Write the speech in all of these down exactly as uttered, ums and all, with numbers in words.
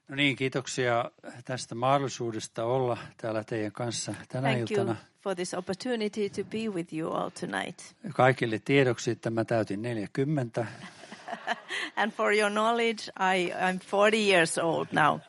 No niin, kiitoksia tästä mahdollisuudesta olla täällä teidän kanssa tänä Thank you iltana. for this opportunity to be with you all tonight. Kaikille tiedoksi, että mä täytin neljäkymmentä. And for your knowledge, I, I'm forty years old now.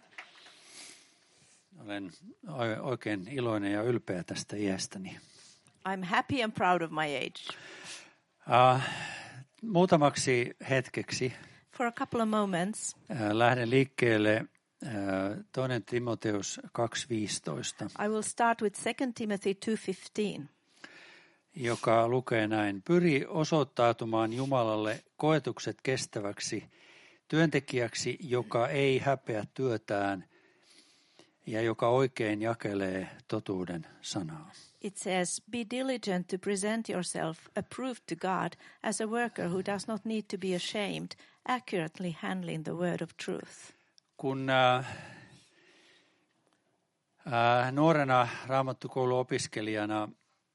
Olen oikein iloinen ja ylpeä tästä iästäni. I'm happy and proud of my age. Uh, muutamaksi hetkeksi For a couple of moments, uh, lähden liikkeelle uh, toinen Timoteus kaksi viisitoista, I will start with Second Timothy two fifteen. joka lukee näin: Pyri osoittautumaan Jumalalle koetukset kestäväksi työntekijäksi, joka ei häpeä työtään ja joka oikein jakelee totuuden sanaa. It says, be diligent to present yourself approved to God as a worker who does not need to be ashamed, accurately handling the word of truth. Kun äh, äh, nuorena raamattukouluopiskelijana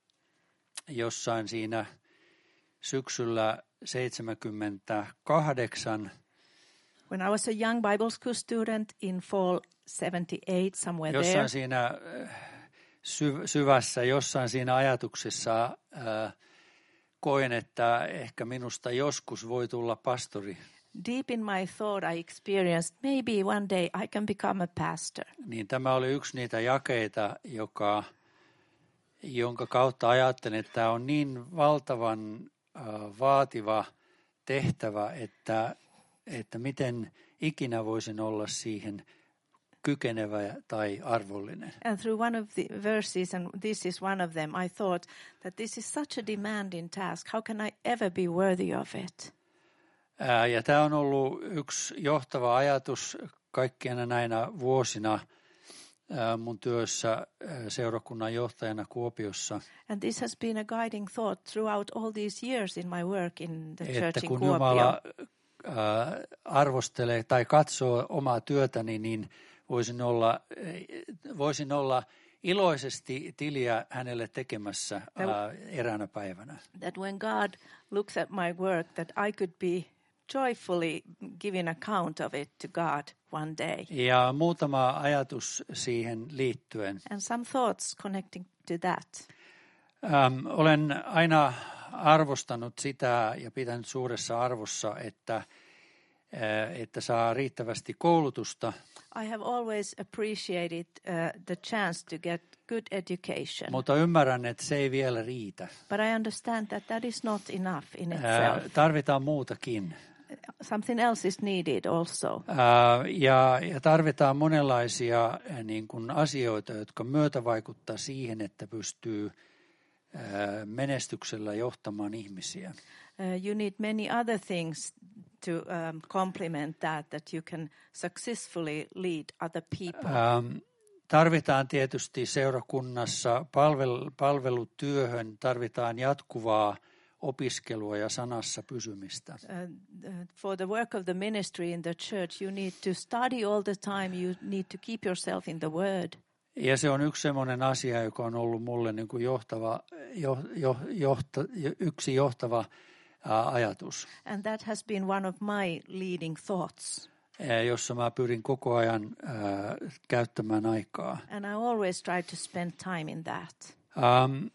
jossain siinä syksyllä seitsemänkymmentäkahdeksan, When I was a young Bible school student in fall seventy-eight, somewhere jossain there, siinä sy- syvässä, jossain siinä ajatuksessa äh, koin, että ehkä minusta joskus voi tulla pastori. deep in my thought I experienced maybe one day I can become a pastor. Niin tämä oli yksi niitä jakeita, joka, jonka kautta ajattelin, että tämä on niin valtavan äh, vaativa tehtävä, että, että miten ikinä voisin olla siihen kykenevä tai arvollinen. And through one of the verses, and this is one of them, I thought that this is such a demanding task. How can I ever be worthy of it? Ää, ja tämä on ollut yksi johtava ajatus kaikkiena näinä vuosina ää, mun työssä ää, seurakunnan johtajana Kuopiossa. And this has been a guiding thought throughout all these years in my work in the Että church in kun Kuopio. Jumala ää, arvostelee tai katsoo omaa työtäni, niin voisin olla, voisin olla iloisesti tiliä hänelle tekemässä ää, eräänä päivänä. That when God looks at my work, that I could be joyfully giving account of it to God one day. Ja muutama ajatus siihen liittyen. And some thoughts connecting to that. Ähm, olen aina arvostanut sitä ja pitänyt suuressa arvossa, että, äh, että saa riittävästi koulutusta. I have always appreciated uh, the chance to get good education. Mutta ymmärrän, että se ei vielä riitä. But I understand that that is not enough in Äh, itself. tarvitaan muutakin. Something else is needed also. Äh, ja, ja tarvitaan monenlaisia äh, niin kuin asioita, jotka myötävaikuttaa siihen, että pystyy äh, menestyksellä johtamaan ihmisiä. Uh, you need many other things to um, complement that, that you can successfully lead other people. Ähm, tarvitaan tietysti seurakunnassa palvel, palvelutyöhön, tarvitaan jatkuvaa opiskelua ja sanassa pysymistä. Uh, uh, for the work of the ministry in the church, you need to study all the time. You need to keep yourself in the word. Ja se on yksi sellainen asia, joka on ollut mulle niin kuin johtava, jo, jo, johta, yksi johtava ää, ajatus, And that has been one of my leading thoughts. ää, jossa mä pyrin koko ajan ää, käyttämään aikaa. And I always try to spend time in that. Um,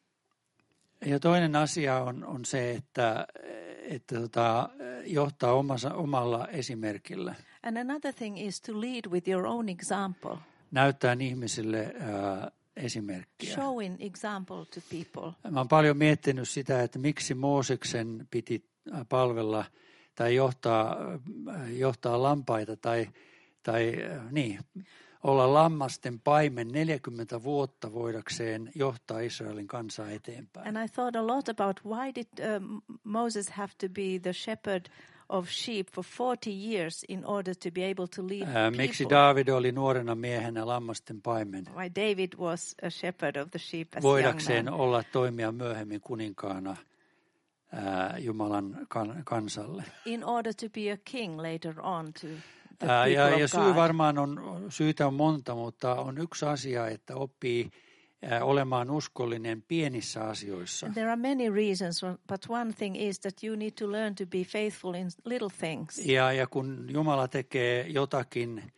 ja toinen asia on, on se, että, että tota, johtaa omassa, omalla esimerkillä. And another thing is to lead with your own example, Näyttää ihmisille ää, esimerkkiä. showing example to people. Mä oon paljon miettinyt sitä, että miksi Mooseksen piti palvella tai johtaa, johtaa lampaita tai, tai niin, olla lammasten paimen neljäkymmentä vuotta voidakseen johtaa Israelin kansaa eteenpäin. And I thought a lot about why did um, Moses have to be the shepherd of sheep for forty years in order to be able to lead Ää, people. miksi Daavid oli nuorena miehenä lammasten paimen? Why David was a shepherd of the sheep as a young Voidakseen man. olla toimia myöhemmin kuninkaana ää, Jumalan kan, kansalle. In order to be a king later on to the Ää, people ja, of ja syy God. varmaan on, syitä on monta, mutta on yksi asia, että oppii ää, olemaan uskollinen pienissä asioissa. And there are many reasons, but one thing is that you need to learn to be faithful in little things. Ja, ja kun Jumala tekee jotakin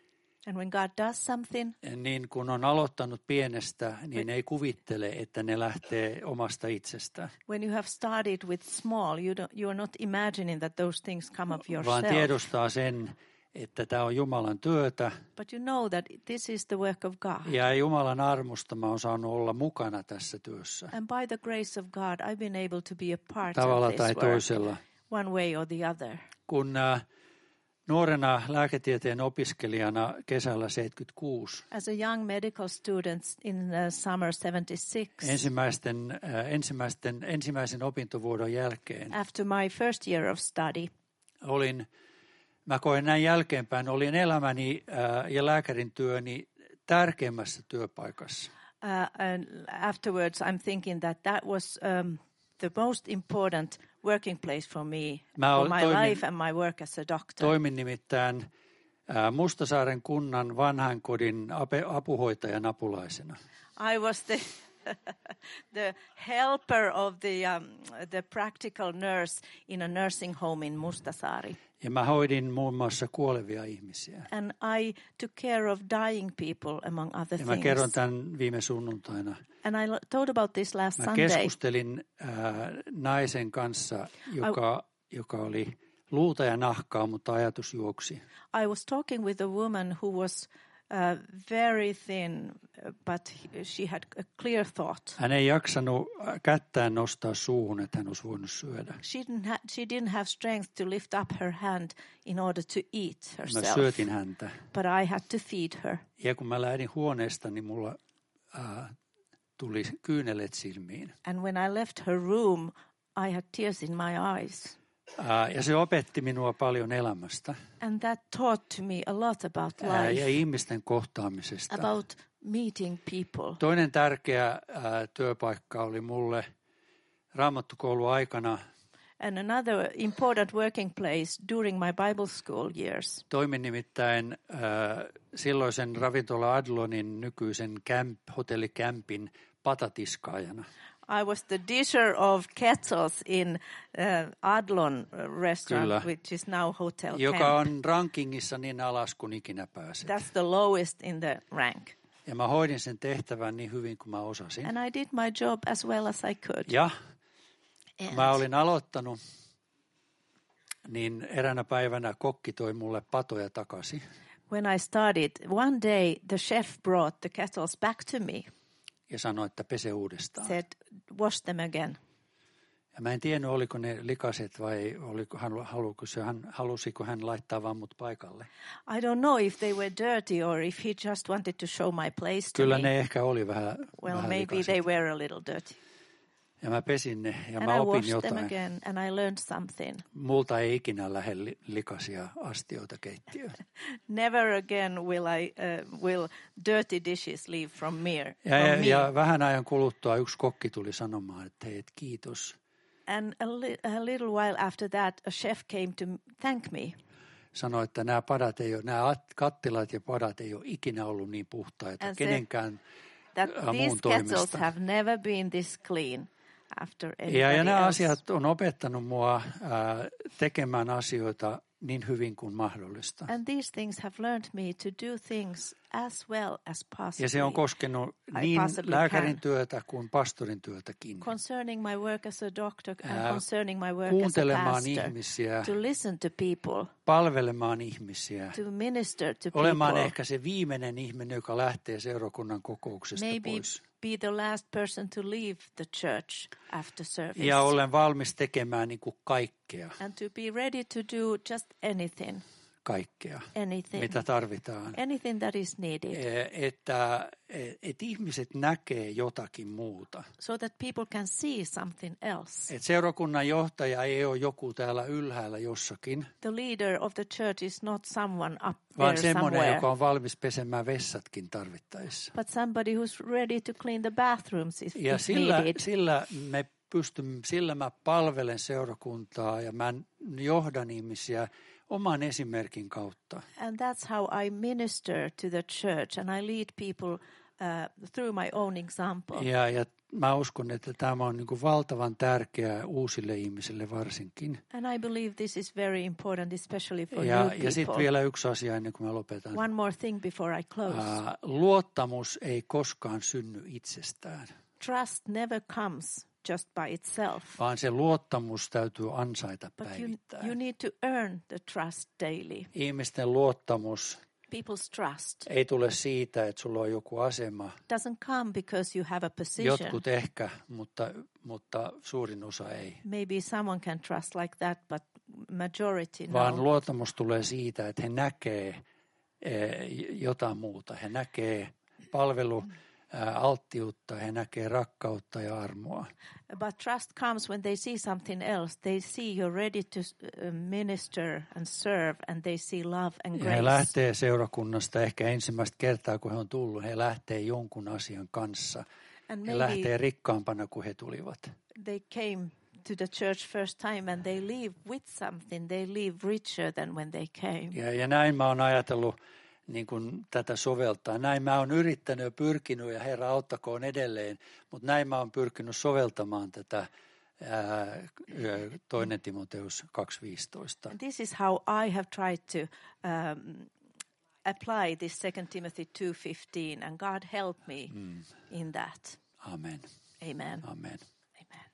And when God does something, niin kun on aloittanut pienestä, niin ei kuvittele, että ne lähtee omasta itsestään. when you have started with small, you don't, you are not imagining that those things come of Vaan yourself. tiedostaa sen, että tämä on Jumalan työtä. But you know that this is the work of God. Ja Jumalan armosta mä oon saanut olla mukana tässä työssä. And by the grace of God, I've been able to be a part Tavalla of this tai work, toisella. one way or the other. Kun äh, nuorena lääketieteen opiskelijana kesällä seitsemänkymmentäkuusi As a young medical student in uh, summer seventy-six, ensimmäisten, äh, ensimmäisten, ensimmäisen opintovuodon jälkeen after my first year of study, olin, mä koen näin jälkeenpäin, olin elämäni äh, ja lääkärin työni tärkeimmässä työpaikassa. uh, and afterwards I'm thinking that that was um, the most important working place for me, Mä for ol- my toimin- life and my work as a doctor. Toimin nimittäin äh, Mustasaaren kunnan vanhainkodin ape- apuhoitajan apulaisena. I was the the helper of the um, the practical nurse in a nursing home in Mustasaari. Ja mä hoidin muun muassa kuolevia ihmisiä. And I took care of dying people, among other Ja mä things. kerron tämän viime sunnuntaina. And I lo- told about this last Mä Sunday. keskustelin äh, naisen kanssa, joka, joka oli luuta ja nahkaa, mutta ajatus juoksi. I was talking with a woman who was uh, very thin, uh, but he- she had a clear thought. Hän ei jaksanut kättään nostaa suuhun, että hän olisi voinut syödä. She didn't, ha- she didn't have strength to lift up her hand in order to eat Mä herself. syötin häntä. But I had to feed her. Ja kun mä lähdin huoneesta, niin mulla äh, tuli kyynelet silmiin. And when I left her room, I had tears in my eyes. Äh, ja se opetti minua paljon elämästä And that taught to me a lot about äh, ja life, ihmisten kohtaamisesta. about meeting people. Toinen tärkeä äh, työpaikka oli mulle Raamattukoulun aikana. And another important working place during my Bible school years. Toimin nimittäin äh, silloisen ravintola Adlonin nykyisen camp, hotellikämpin patatiskaajana. I was the disher of kettles in uh, Adlon restaurant, Kyllä. which is now Hotel Joka Camp. on rankingissa niin alas kuin ikinä pääset. That's the lowest in the rank. Ja mä hoidin sen tehtävän niin hyvin kuin mä osasin. And I did my job as well as I could. Ja And mä olin aloittanut, niin eräänä päivänä kokki toi mulle patoja takaisin. when I started, one day the chef brought the kettles back to me, Ja sanoi, että pese uudestaan. said, wash them again. Ja mä en tiennyt, oliko ne likaset vai oliko, haluko se, hän, halusiko hän laittaa vaan mut paikalle. I don't know if they were dirty or if he just wanted to show my place to Kyllä me. ne ehkä oli vähän, Well, vähän maybe likaset. they were a little dirty. Ja mä pesin ne ja And mä I opin washed them jotain. again and I learned something. Multa ei ikinä lähde li- likaisia astioita keittiöön. Never again will I uh, will dirty dishes leave from me. Ja, from ja, me. ja vähän ajan kuluttua yksi kokki tuli sanomaan, että hei, et kiitos. And a, li- a little while after that, a chef came to m- thank me. Sanoi, että nämä padat ei ole, nämä at- kattilat ja padat ei ole ikinä ollut niin puhtaita And se- kenenkään. That Äh, these muun kettles toimesta. have never been this clean after anybody Ja, ja nämä else. asiat on opettanut mua ää, tekemään asioita niin hyvin kuin mahdollista. And these things have learned me to do things as well as possible. Ja se on koskenut I niin possibly lääkärin can. työtä kuin pastorin työtäkin. Concerning my work as a doctor and Ää, concerning my work as a Kuuntelemaan pastor. ihmisiä, To listen to people, palvelemaan ihmisiä, to minister to olemaan people. ehkä se viimeinen ihminen, joka lähtee seurakunnan kokouksesta Maybe pois. be the last person to leave the church after service. Ja olen valmis tekemään niin kuin kaikkea, And to be ready to do just anything, kaikkea, anything, mitä tarvitaan. anything that is needed, Eh, Että et ihmiset näkee jotakin muuta. so that people can see something else. Et seurakunnan johtaja ei ole joku täällä ylhäällä jossakin, The leader of the church is not someone up vaan there semmoinen, somewhere, joka on valmis pesemään vessatkin tarvittaessa. but somebody who's ready to clean the bathrooms if, Ja if sillä, needed. sillä me pystyn, sillä mä palvelen seurakuntaa ja mä johdan ihmisiä oman esimerkin kautta. And that's how I minister to the church and I lead people uh, through my own example. Ja, ja mä uskon, että tämä on niin kuin valtavan tärkeää uusille ihmisille varsinkin. And I believe this is very important, especially for Ja, new people. ja sitten vielä yksi asia ennen kuin mä lopetan. One more thing before I close. Uh, luottamus ei koskaan synny itsestään. Trust never comes just by itself. Vaan se luottamus täytyy ansaita But you, päivittäin. you need to earn the trust daily. Ihmisten luottamus People's trust ei tule siitä, että sulla on joku asema. doesn't come because you have a position. Jotkut ehkä, mutta, mutta suurin osa ei. Maybe someone can trust like that, but majority Vaan no. luottamus tulee siitä, että he näkee eh, jotain muuta. He näkee palvelu, eh, alttiutta, he näkee rakkautta ja armoa. But trust comes when they see something else. They see you're ready to uh, minister and serve, and they see love and Ja grace. he lähtee seurakunnasta ehkä ensimmäistä kertaa, kun he on tullut. He lähtee jonkun asian kanssa. And He maybe lähtee rikkaampana kuin he tulivat. they came to the church first time and they leave with something. They leave richer than when they came. Ja, ja näin mä oon ajatellut niin kuin tätä soveltaa. Näin mä oon yrittänyt ja pyrkinyt, ja Herra auttakoon edelleen, mutta näin mä oon pyrkinyt soveltamaan tätä ää, toinen Timoteus kaksi viisitoista. And this is how I have tried to um, apply this Second Timothy two fifteen, and God help me Mm. in that. Amen. Amen. Amen. Amen.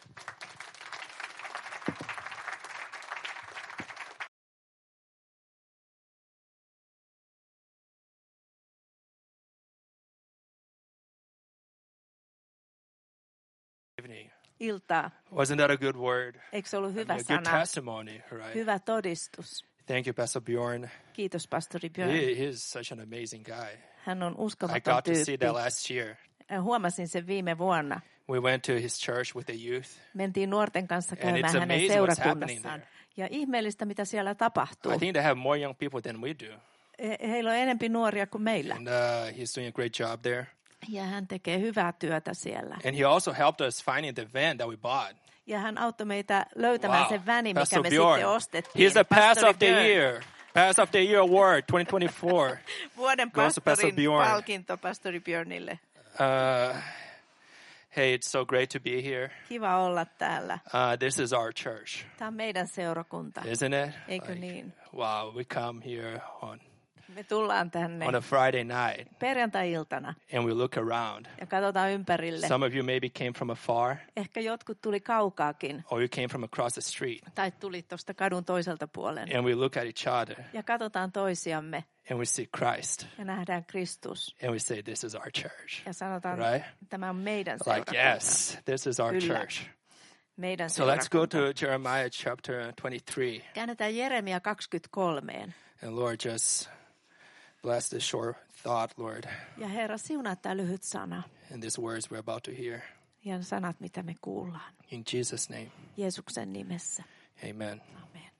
Evening. Iltaa. Wasn't that a good word? Eikö se ollut I hyvä mean, a good sana? testimony, right? Hyvä todistus. Thank you, Pastor Bjorn. Kiitos, pastori Björn. He, he is such an amazing guy. Hän on I uskomaton got to see tyyppi. that last year. Huomasin sen viime vuonna. We went to his church with the youth. Mentiin nuorten kanssa And käymään it's hänen amazing what's happening seurakunnassaan. there. Ja ihmeellistä, mitä siellä tapahtuu. I think they have more young people than we do. He- Heillä on enempi nuoria kuin meillä. And uh, he's doing a great job there. Ja hän tekee hyvää työtä siellä. And he also helped us finding the van that we bought. Ja hän auttoi meitä löytämään Wow. sen vänin, mikä Pastor me Bjorn. sitten ostettiin. He's the Pass Pastori of the Björn. Year. Pass of the Year Award twenty twenty-four. Vuoden Goes to Pastor pastorin Bjorn. palkinto pastori Björnille. Uh, hey, it's so great to be here. Kiva olla täällä. Uh, this is our church, Tämä on meidän seurakunta. isn't it? Eikö niin? Wow, we come here on, Me tullaan tänne on a Friday night perjantai-iltana and we look around. ja katsotaan ympärille. Some of you maybe came from afar Ehkä jotkut tuli kaukaakin or you came from across the street. tai tuli tuosta kadun toiselta puolen. And we look at each other Ja katsotaan toisiamme and we see Christ ja nähdään Kristus. and we say, this is our church. Ja sanotaan, Right? tämä on meidän Like, seurakunta. yes, this is our Kyllä. church. Meidän So let's go seurakunta. to Jeremiah chapter twenty-three. Käännetään Jeremia kaksikymmentäkolme. And Lord, just bless this short thought, Lord, Ja Herra, siunaa tämä lyhyt sana and these words we're about to hear. ja sanat, mitä me kuullaan. In Jesus' name, Jeesuksen nimessä. amen. Amen.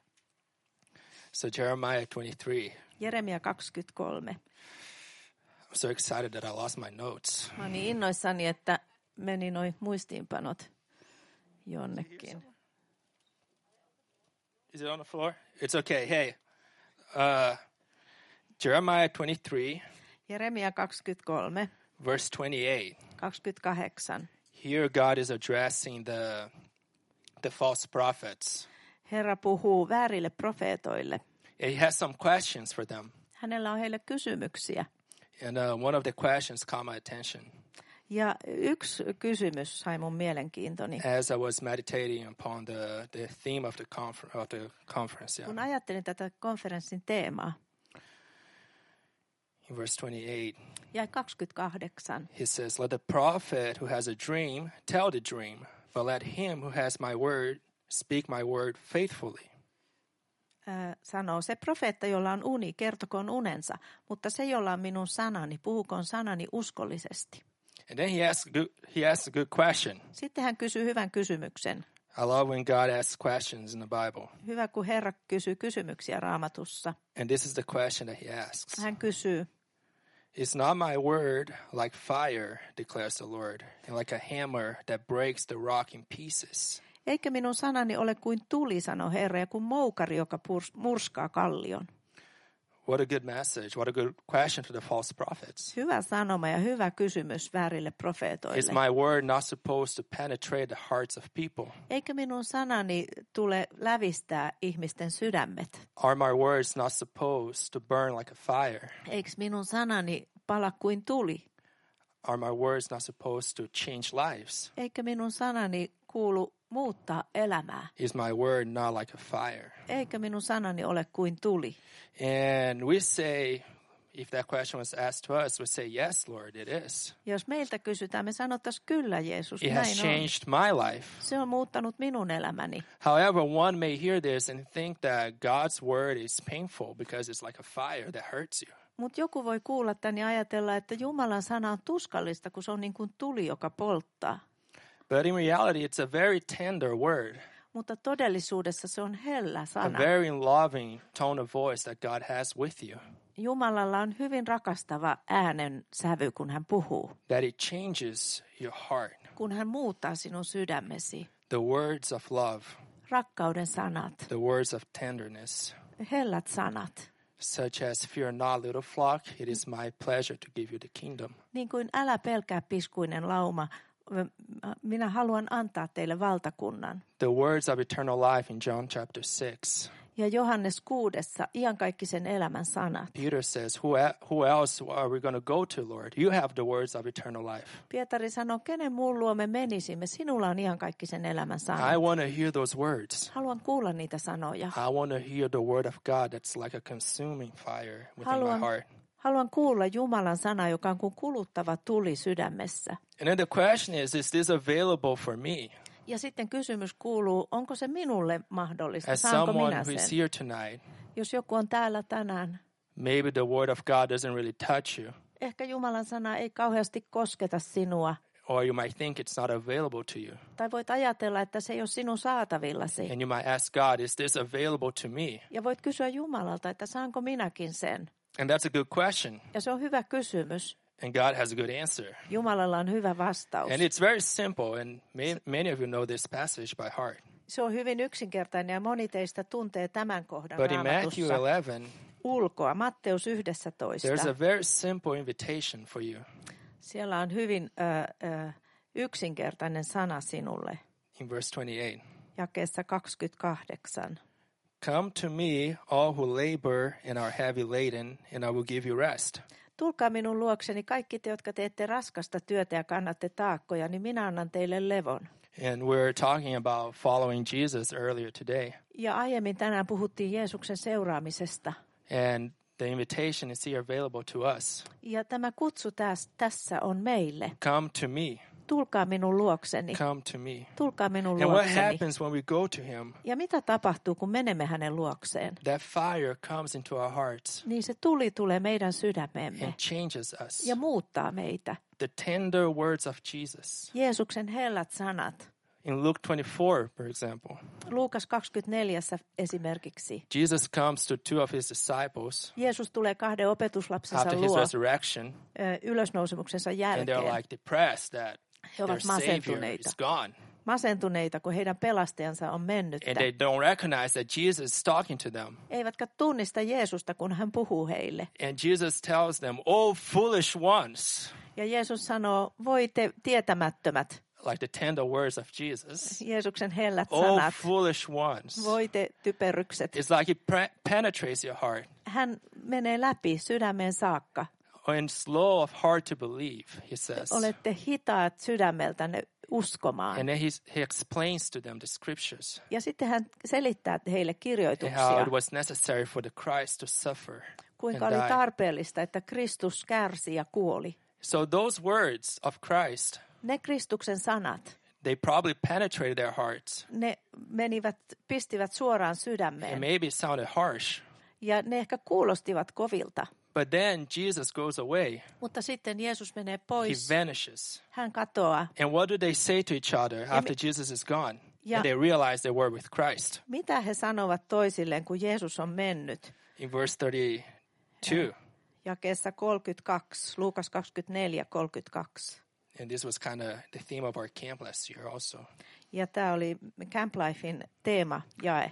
So Jeremiah twenty-three. Jeremia kaksikymmentäkolme. I'm so excited that I lost my notes. Mä oon niin innoissani, että meni noi muistiinpanot jonnekin. Is it on the floor? It's okay. Hey, uh, Jeremiah twenty-three, Jeremia kaksikymmentäkolme, verse twenty-eight. kaksikymmentäkahdeksan. Here God is addressing the the false prophets. Herra puhuu väärille profeetoille. And he has some questions for them. Hänellä on heille kysymyksiä. And uh, one of the questions caught my attention Ja yksi kysymys sai mun mielenkiintoni. as I was meditating upon the, the theme of the, confer- of the conference. Kun Yeah. ajattelin tätä konferenssin teemaa, In verse twenty-eight, ja kaksikymmentäkahdeksan. he says, let the prophet who has a dream tell the dream, but let him who has my word speak my word faithfully. Ää, sanoo, se profeetta, jolla on uni, kertokoon unensa, mutta se, jolla on minun sanani, puhukoon sanani uskollisesti. And then he asks, good, he asks a good question. Sitten hän kysyy hyvän kysymyksen. I love when God asks questions in the Bible. Hyvä, kun Herra kysyy kysymyksiä Raamatussa. And this is the question that he asks. Hän kysyy, Is not my word like fire, declares the Lord, and like a hammer that breaks the rock in pieces? eikö minun sanani ole kuin tuli, sanoo Herra, ja kuin moukari, joka purs- murskaa kallion. What a good message. What a good question to the false prophets. Hyvä sanoma ja hyvä kysymys väärille profeetoille. Is my word not supposed to penetrate the hearts of people? Eikö minun sanani tule lävistää ihmisten sydämet? Are my words not supposed to burn like a fire? Eikö minun sanani pala kuin tuli? Are my words not supposed to change lives? Eikö minun sanani kuulu muuttaa elämää? Is my word not like a fire? Eikö minun sanani ole kuin tuli? And we say, if that question was asked to us, we say, yes, Lord, it is. Jos meiltä kysytään, me sanottaisiin kyllä, Jeesus, It has näin on. changed my life. Se on muuttanut minun elämäni. However, one may hear this and think that God's word is painful because it's like a fire that hurts you. Mutta joku voi kuulla tämän ja ajatella, että Jumalan sana on tuskallista, kun se on niin kuin tuli, joka polttaa. But in reality, it's a very tender word, Mutta todellisuudessa se on hellä a sana. very loving tone of voice that God has with you, Jumalalla on hyvin rakastava äänen sävy, kun hän puhuu. that it changes your heart. Kun hän muuttaa sinun sydämesi. The words of love, Rakkauden sanat, the words of tenderness, hellät sanat. such as, fear not, little flock, it is my pleasure to give you the kingdom. Niin kuin älä pelkää piskuinen lauma, minä haluan antaa teille valtakunnan. The words of eternal life in John chapter six. Ja Johannes kuudessa iankaikkisen elämän sanat. Peter says, who, e- who else are we going to go to, Lord? You have the words of eternal life. Pietari sanoo, kenen muun luo me menisimme? Sinulla on iankaikkisen elämän I sanat. want to hear those words. Haluan kuulla niitä sanoja. I want to hear the word of God that's like a consuming fire within Haluan, my heart. haluan kuulla Jumalan sana, joka on kuin kuluttava tuli sydämessä. And then the question is, is this available for me? Ja sitten kysymys kuuluu, onko se minulle mahdollista? As Saanko someone minä who is sen? here tonight, Jos joku on täällä tänään, maybe the word of God doesn't really touch you. ehkä Jumalan sana ei kauheasti kosketa sinua. Or you might think it's not available to you. Tai voit ajatella, että se ei ole sinun saatavillasi. And you might ask God, is this available to me? Ja voit kysyä Jumalalta, että saanko minäkin sen? And that's a good question. Ja se on hyvä kysymys. And God has a good answer. Jumalalla on hyvä vastaus. And it's very simple, and may, many of you know this passage by heart. Se on hyvin yksinkertainen ja moni teistä tuntee tämän kohdan But in Matthew Raamatussa eleven, ulkoa. Matteus yksitoista. there's a very simple invitation for you. Siellä on hyvin ö, ö, yksinkertainen sana sinulle. In verse twenty-eight, Jakeessa kaksikymmentäkahdeksan. come to me, all who labor and are heavy laden, and I will give you rest. Tulkaa minun luokseni kaikki te, jotka teette raskasta työtä ja kannatte taakkoja, niin minä annan teille levon. And we're talking about following Jesus earlier today. Ja aiemmin tänään puhuttiin Jeesuksen seuraamisesta. And the invitation is here available to us. Ja tämä kutsu täs, tässä on meille. Come to me. Tulkaa minun luokseni. Come to me. Tulkaa minun And what luokseni. happens when we go to him? Ja mitä tapahtuu, kun menemme hänen luokseen? That fire comes into our hearts Niin se tuli tulee meidän sydämemme and changes us. ja muuttaa meitä. The tender words of Jesus. Jeesuksen hellät sanat. In Luke twenty-four, for example, Luukas kaksikymmentäneljä esimerkiksi. Jesus comes to two of his disciples Jeesus tulee kahden opetuslapsensa after his luo resurrection, ö, ylösnousemuksensa and jälkeen. they're like depressed that He their ovat Savior masentuneita. is gone. Masentuneita, kun heidän pelastajansa on mennyt. And they don't recognize that Jesus is talking to them. Eivätkä tunnista Jeesusta, kun hän puhuu heille. And Jesus tells them, oh, foolish ones, Ja Jeesus sanoo, voi te tietämättömät, like the tender words of Jesus. Jeesuksen hellät Oh, sanat, foolish ones. voi te typerrykset. It's like it pre- penetrates your heart. Hän menee läpi sydämeen saakka. And slow of heart to believe, he says. Olette hitaat sydämeltänne uskomaan. And then he's, he explains to them the scriptures Ja sitten hän selittää heille and how kirjoituksia, it was necessary for the Christ to suffer kuinka and oli die. tarpeellista, että Kristus kärsi ja kuoli. So those words of Christ, Ne Kristuksen sanat, they probably penetrated their hearts. ne menivät, pistivät suoraan And sydämeen. maybe it sounded harsh. Ja ne ehkä kuulostivat kovilta. But then Jesus goes away. Mutta sitten Jeesus menee He pois. vanishes. Hän katoaa. And what do they say to each other after Jesus is gone? Ja- And they realize they were with Christ. Mitä he sanovat toisilleen, kun Jeesus on mennyt? In verse thirty-two. Jakeessa kolmekymmentäkaksi, Luukas kaksikymmentäneljä, kolmekymmentäkaksi. And this was kind of the theme of our camp last year also. Ja tämä oli Camp Lifein teema, jae.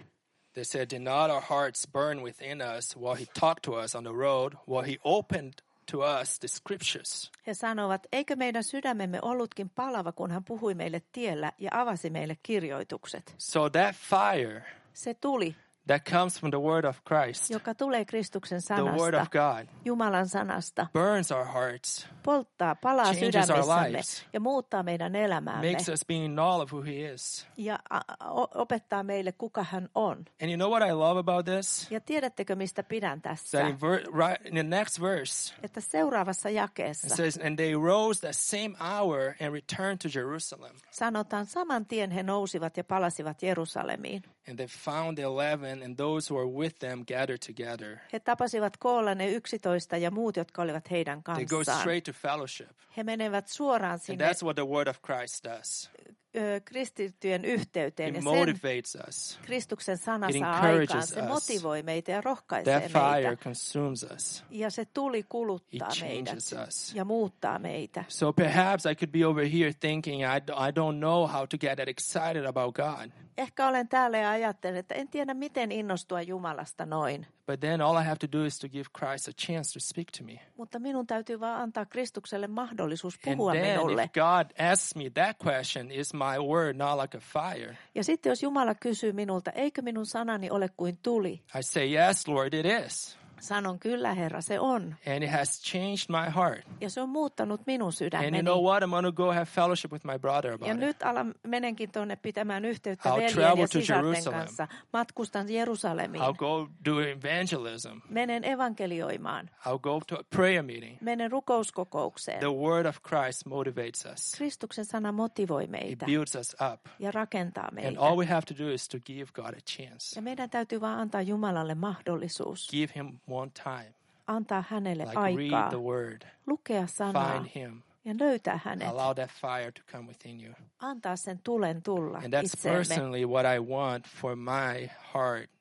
They said, did not our hearts burn within us while he talked to us on the road, while he opened to us the scriptures? He sanovat, eikö meidän sydämemme ollutkin palava, kun hän puhui meille tiellä ja avasi meille kirjoitukset. So that fire Se tuli, that comes from the word of Christ, joka tulee Kristuksen the word sanasta, of God, Jumalan sanasta, burns our hearts, polttaa, palaa changes our sydämessämme lives, ja muuttaa meidän elämäämme makes us being all of who he is. ja a- o- opettaa meille, kuka hän on. And you know what I love about this? Ja tiedättekö, mistä pidän tässä? That in, ver- right, in the next verse, Että seuraavassa it jakeessa says, and they rose that same hour and returned to Jerusalem. sanotaan, saman tien he nousivat ja palasivat Jerusalemiin. And they found the eleven and those who were with them gathered together. He tapasivat koolla ne yksitoista ja muut, jotka olivat heidän They go kanssaan. straight to fellowship. He menevät suoraan And sinne that's what the word of Christ does. ö, kristittyjen yhteyteen. It Ja sen motivates us. Kristuksen sana It saa encourages aikaan. Se us. motivoi meitä ja rohkaisee That fire meitä. consumes us. Ja se tuli kuluttaa It meidät changes us. ja muuttaa meitä. So perhaps I could be over here thinking, I, d- I don't know how to get that excited about God. Ehkä olen täällä ja ajattelen, että en tiedä miten innostua Jumalasta noin. But then all I have to do is to give Christ a chance to speak to me. Mutta minun täytyy vaan antaa Kristukselle mahdollisuus And puhua then minulle. if God asks me that question, is my word not like a fire? Ja sitten jos Jumala kysyy minulta, eikö minun sanani ole kuin tuli? I say, yes, Lord, it is. Sanon, kyllä Herra, se on. And it has changed my heart. Ja se on muuttanut minun And you sydämeni. know what? I'm going to go have fellowship with my brother about Ja it. nyt alan, menenkin tuonne pitämään yhteyttä I'll veljen travel ja to sisarten Jerusalem. kanssa. Matkustan Jerusalemiin. I'll go do evangelism. Menen evankelioimaan. I'll go to a prayer meeting. Menen rukouskokoukseen. The word of Christ motivates us. Kristuksen sana motivoi It meitä builds us up. ja rakentaa And meitä. all we have to do is to give God a chance. Ja meidän täytyy vaan antaa Jumalalle mahdollisuus. Give him one time. Antaa hänelle Like aikaa. read the word. Lukea sanaa Find him. ja löytää hänet. Allow that fire to come within you. Antaa sen tulen tulla And that's itseemme. personally what I want for my heart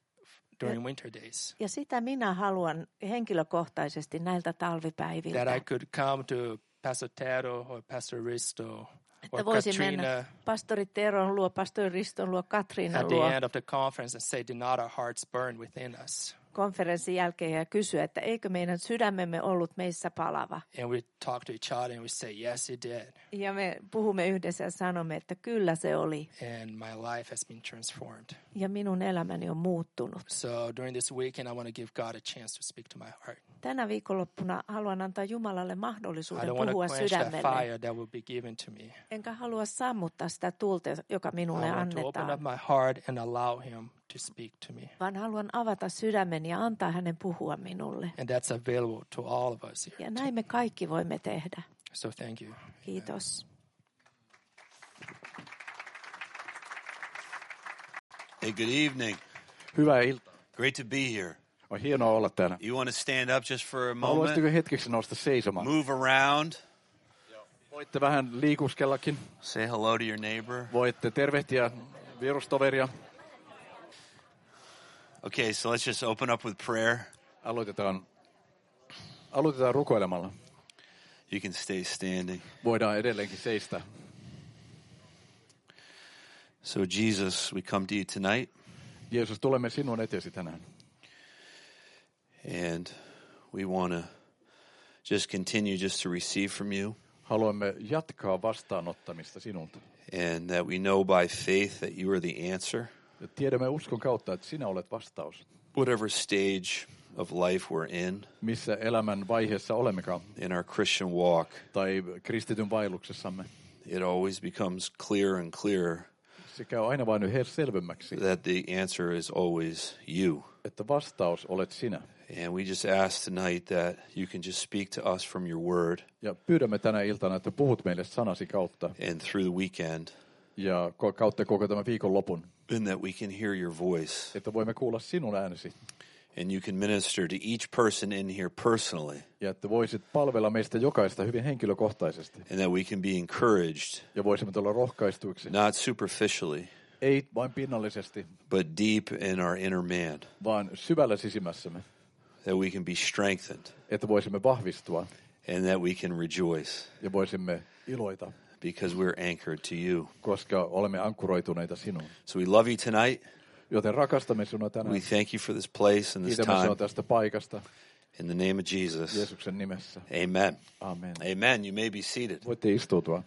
during winter days. Ja sitä minä haluan henkilökohtaisesti näiltä talvipäiviltä. That I could come to Pastor Tero or Pastor Risto or Että voisin Katrina mennä pastori Teron luo, pastori Riston luo, Katriinan at the luo end of the conference and say, did not our hearts burn within us? konferenssin jälkeen ja kysyä, että eikö meidän sydämemme ollut meissä palava. And we talk to each other and we say, yes, it did. Ja me puhumme yhdessä ja sanomme, että kyllä se oli. And my life has been transformed. Ja minun elämäni on muuttunut. So during this weekend, I want to give God a chance to speak to my heart. Tänä viikonloppuna haluan antaa Jumalalle I mahdollisuuden don't want to puhua quench that sydämelle. fire that will be given to me. Enkä halua sammuttaa sitä tulta, joka I minulle want to open up annetaan. my heart and allow him to speak to me. Vaan haluan avata sydämeni ja antaa hänen puhua minulle. And that's available to all of us here. Ja näin me kaikki voimme tehdä. So thank you. Kiitos. Hey, good evening. Hyvää iltaa. Great to be here. On hienoa olla täällä. You want to stand up just for a Haluaisitteko moment? hetkeksi nousta seisomaan? Move around. Voitte vähän liikuskellakin. Say hello to your neighbor. Voitte tervehtiä virustoveria. Okay, so let's just open up with prayer. Aloitetaan, aloitetaan rukoilemalla. You can stay standing. Voidaan edelleenkin seistä. So Jesus, we come to you tonight, Jeesus, tulemme sinun eteesi tänään. and we want to just continue just to receive from you, Haluamme jatkaa vastaanottamista sinulta. and that we know by faith that you are the answer. Ja tiedämme uskon kautta, että sinä olet vastaus. Whatever stage of life we're in, Missä elämän vaiheessa olemmekaan, in our Christian walk, tai kristityn vaelluksessamme, it always becomes clearer and clearer se käy aina vain yhä selvemmäksi, that the answer is always you. että vastaus olet sinä. And we just ask tonight that you can just speak to us from your word, Ja pyydämme tänä iltana, että puhut meille sanasi kautta and through the weekend, ja ko- kautta koko tämän viikon lopun, and that we can hear your voice, että voimme kuulla sinun äänesi and you can minister to each person in here personally, ja että voisit palvella meistä jokaista hyvin henkilökohtaisesti and that we can be encouraged, ja voisimme tulla rohkaistuiksi, not superficially, ei vain pinnallisesti, but deep in our inner man, vaan syvällä sisimmässämme, that we can be strengthened, että voisimme vahvistua and that we can rejoice, ja voisimme iloita, because we're anchored to you. koska olemme ankkuroituneita sinuun. So we love you tonight. Joten rakastamme sinua tänään. We thank you for this place and this Kiitämme sinua time. tästä paikasta. In the name of Jesus. Jeesuksen nimessä. Amen. Amen. Amen. You may be seated. Voitte istuutua.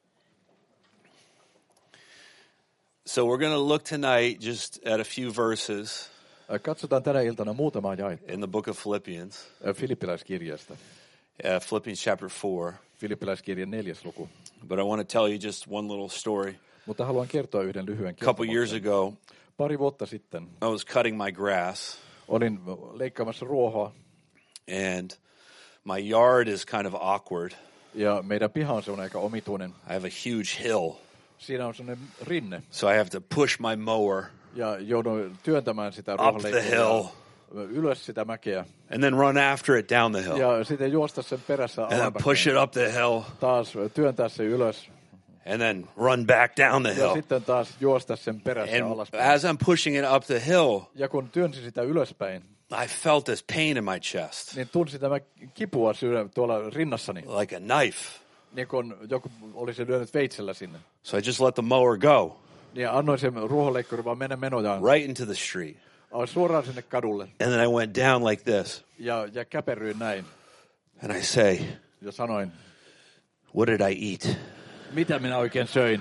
So we're going to look tonight just at a few verses Katsotaan tänä iltana muutamaa jaetta in the book of Philippians. Filippiläiskirjasta. Uh, Philippians chapter four. Filippiläiskirjan neljäs luku. But I want to tell you just one little story. Mutta haluan kertoa yhden lyhyen A couple years kertomuksen. ago, Pari vuotta sitten I was cutting my grass, olin leikkaamassa ruohoa and my yard is kind of awkward. ja meidän piha on sellainen aika omituinen. I have a huge hill, Siinä on sellainen rinne so I have to push my mower ja joudun työntämään sitä up the ruohonleikkuria hill ylös sitä mäkeä and then run after it down the hill, ja sitten juosta sen perässä and then push alapäin. it up the hill, Taas työntää se ylös and then run back down the ja hill. sitten taas juosta sen perässä And alaspäin. as I'm pushing it up the hill, Ja kun työnsi sitä ylöspäin, I felt this pain in my chest, niin tunsin tämä kipua sydän, tuolla rinnassani, like a knife. niin kun joku olisi lyönyt veitsellä sinne. So I just let the mower go Niin annoin sen ruohonleikkurin vaan mennä menojaan. right into the street. Aloin suoraan sinne kadulle And then I went down like this, ja, ja käperryin näin and I say, ja sanoin, what did I eat? mitä minä oikein söin?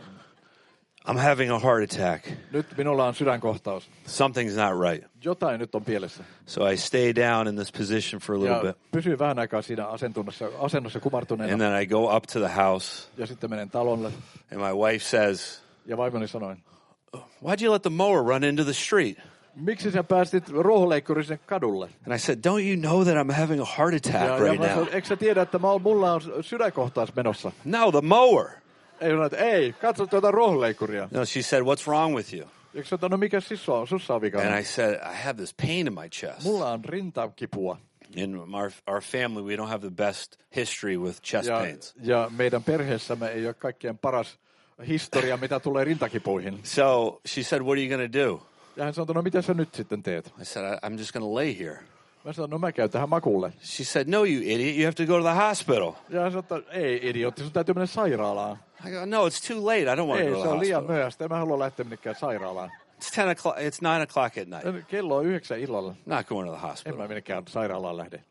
I'm having a heart attack. Nyt minulla on sydänkohtaus. Something's not right. Jotain nyt on pielessä. So I stay down in this position for a little Ja bit. pysyin vähän aikaa siinä asennossa, asennossa And kumartuneena. then I go up to the house, Ja sitten menen talolle. and my wife says, Ja vaimoni sanoi, why'd you let the mower run into the street? miksi sä päästit ruohonleikkurin sinne kadulle? And I said, don't you know that I'm having a heart Ja, attack ja right mä sanoin, now? eikö sä tiedä, että mä oon, mulla on sydänkohtaus menossa? No, the mower. Ei, sanoin, että ei, katso tuota ruohonleikkuria. No, she said, what's wrong with you? Eikö sä no mikä sissä on, sussa on vikana? And I said, I have this pain in my chest. Mulla on rintakipua. In our, our family, we don't have the best history with chest Ja, pains. ja meidän perheessämme ei ole kaikkein paras historia, mitä tulee rintakipuihin. So she said, what are you going to do? Ja hän sanoi, no mitä sä nyt sitten teet? I said, I, I'm just going to lay here. Mä sanoin, no mä käyn tähän makuulle. She said, no, you idiot. You have to go to the hospital. Ja hän sanoi, että ei idiootti, sun täytyy mennä sairaalaan. I go, no, it's too late. I don't want to Ei, go to se the on liian hospital. myöhäistä. En mä halua lähteä minnekään sairaalaan. It's ten o'clock. It's nine o'clock at night. Kello on yhdeksän illalla. Not going to the En hospital. mä minnekään sairaalaan lähde.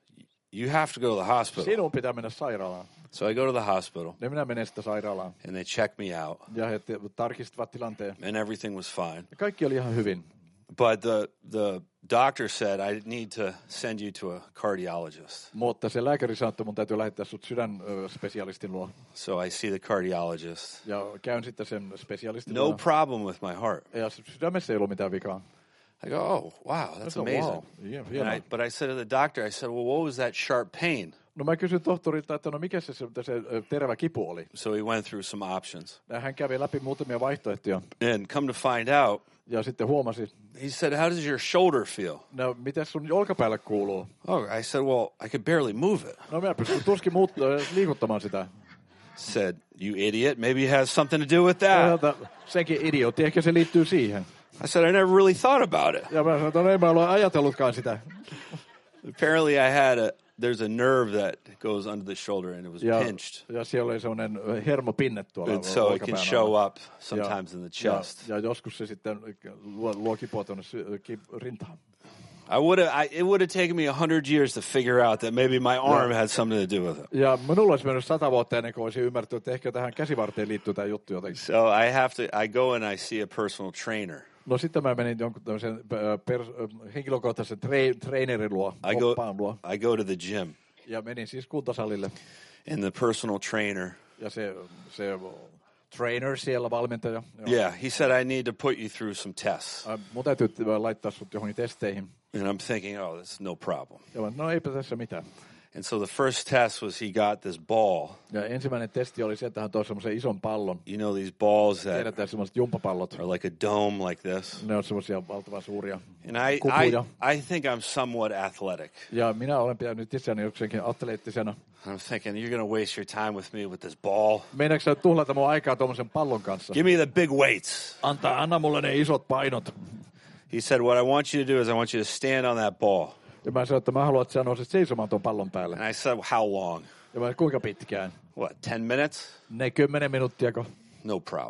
You have to go to the hospital. Sinun pitää mennä sairaalaan. So I go to the hospital, Ja minä menen sitten sairaalaan. and they check me out, Ja he te- tarkistivat tilanteen. and everything was fine. Ja kaikki oli ihan hyvin. But the the doctor said I need to send you to a cardiologist. Mutta se lääkäri sanoi, että mun täytyy lähettää sut sydänspesialistin luo. So I see the cardiologist. Ja käyn sitten sen spesialistin No luo. problem with my heart. Ja sydämessä ei ollut mitään vikaa. I go, oh wow, that's Sanoin, amazing. wow, yeah, And hienoa. I, but I said to the doctor, I said, well, what was that sharp pain? No mä kysyin tohtorilta, että no mikä se, se, se ö, terävä kipu oli. So he went through some options, Ja hän kävi läpi muutamia vaihtoehtoja. and come to find out, Ja sitten huomasi, he said, how does your shoulder feel? no mitä sun olkapäälle kuuluu? Oh, I said, well, I could barely move it. No mä pystyn tuskin muut, ö, liikuttamaan sitä. Said, you idiot, maybe it has something to do with Ja that. senkin idiootti, ehkä se liittyy siihen. I said, I never really thought about it. Ja mä sanoin, että no, ei mä ole ajatellutkaan sitä. Apparently I had a, there's a nerve that goes under the shoulder, and it was Ja, pinched. ja siellä oli semmoinen hermopinne tuolla And so it can olkapään show alla. up sometimes in the chest. Ja, ja joskus se sitten luo, luo kipua tuonne sy- ki, rintaan. I would have, I, it would have taken me a hundred years to figure out that maybe my arm had something to do with it. Ja minulla olisi mennyt sata vuotta ennen kuin olisin ymmärtänyt, että ehkä tähän käsivarteen liittyy tämä juttu jotenkin. So I have to, I go and I see a personal trainer. No sitten mä menin jonkun tämmöisen äh, per, äh, henkilökohtaisen tre, trainerin luo, I go, oppaan luo. I go to the gym, Ja menin siis kuntosalille. and the personal trainer, Ja se, se trainer siellä, valmentaja. Joo. yeah, he said, I need to put you through some tests. Äh, mun täytyy äh, laittaa sut johonkin testeihin. And I'm thinking, oh, that's no problem. Ja mä, no eipä tässä mitään. And so the first test was he got this ball. Ja ensimmäinen testi oli se, että hän toi semmoisen ison pallon. You know these balls that Tiedetään semmoiset jumppapallot. are like a dome like this. Ne on semmoisia valtavan suuria And I, kupuja. I, I think I'm somewhat athletic. Ja minä olen pitänyt itseäni jokseenkin atleettisena. I'm thinking, you're going to waste your time with me with this ball. Meinaatko sä tuhlata mun aikaa tuommoisen pallon kanssa? Give me the big weights. Antaa, anna mulle ne isot painot. He said, what I want you to do is I want you to stand on that ball. Ja mä sanoin, että mä haluan, että sä nousit seisomaan tuon pallon päälle. And I said, how long? Ja mä kuinka pitkään? What, ten minutes? Ne kymmenen minuuttiako? No problem.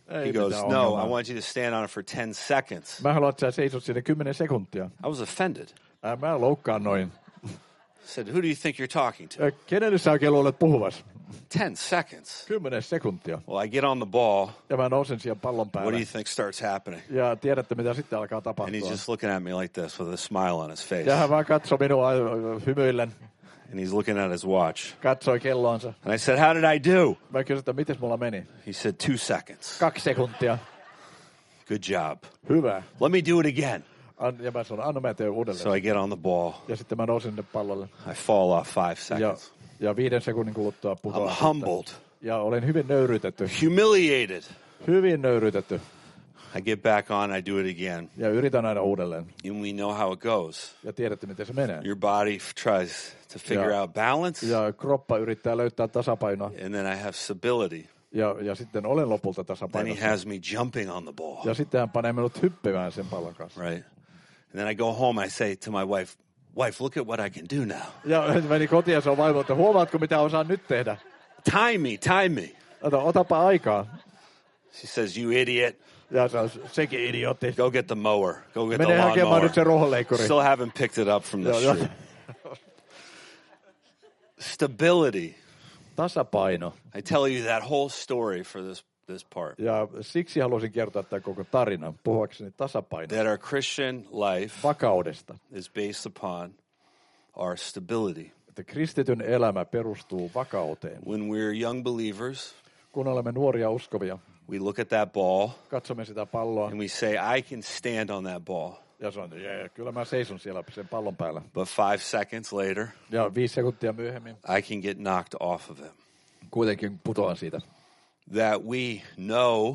Ei He goes, mitään no, ongelmaa. I want you to stand on it for ten seconds. Mä haluan, että sä seisot sinne kymmenen sekuntia. I was offended. Ää, mä loukkaan noin. I said, who do you think you're talking to? Ää, Kenelle sä oikein luulet puhuvas? ten seconds. Kymmenen sekuntia. Well, I get on the ball. Ja mä nousen siihen pallon What do päälle. you think starts happening? Ja tiedätte, mitä sitten alkaa And he's tapahtua. just looking at me like this with a smile on his face. Ja hän vaan katsoi minua äh, hymyillen. And he's looking at his watch. Katsoi kelloonsa. And I said, how did I do? Mä kysyin, että mites mulla meni? He said, two seconds. Kaksi sekuntia. Good job. Hyvä. Let me do it again. An, ja mä sanoin, anna mä teen uudelleen. So I get on the ball. Ja sitten mä nousin sinne pallolle. I fall off five Ja, seconds. ja viiden sekunnin kuluttua I'm putoan. humbled, Ja olin hyvin nöyrytetty. humiliated. Hyvin nöyrytetty. I get back on, I do it again. Ja yritän aina uudelleen. And we know how it goes. Ja tiedätte, miten se menee. Your body f- tries to figure Yeah. out balance, Ja kroppa yrittää löytää tasapainoa. and then I have stability. Ja, ja sitten olen lopulta Then he tasapainossa. has me jumping on the ball, Ja sitten hän panee minut hyppimään sen pallon kanssa. right? And then I go home, I say to my wife, wife, look at what I can do now. Ja meni kotiin ja se on vaimo, että huomaatko mitä osaan nyt tehdä? Time me, time me. Ota, otapa aikaa. She says, you idiot, Ja se on sekin idiootti. go get the mower. Go get the Mene hakemaan lawnmower. nyt se ruohonleikkuri. Still haven't picked it up from the Joo, joo. street. Stability. Tasapaino. I tell you that whole story for this, this part. Ja siksi halusin kertoa tämän koko tarinan, puhuakseni tasapainosta. That our Christian life Vakaudesta. is based upon our stability. Että kristityn elämä perustuu vakauteen. When we're young believers, Kun olemme nuoria uskovia, we look at that ball katsomme sitä palloa and we say, I can stand on that ball. ja sanon, että yeah, kyllä mä seison siellä sen pallon päällä. But five seconds later, Ja viisi sekuntia myöhemmin I can get knocked off of it. kuitenkin putoan siitä. That we know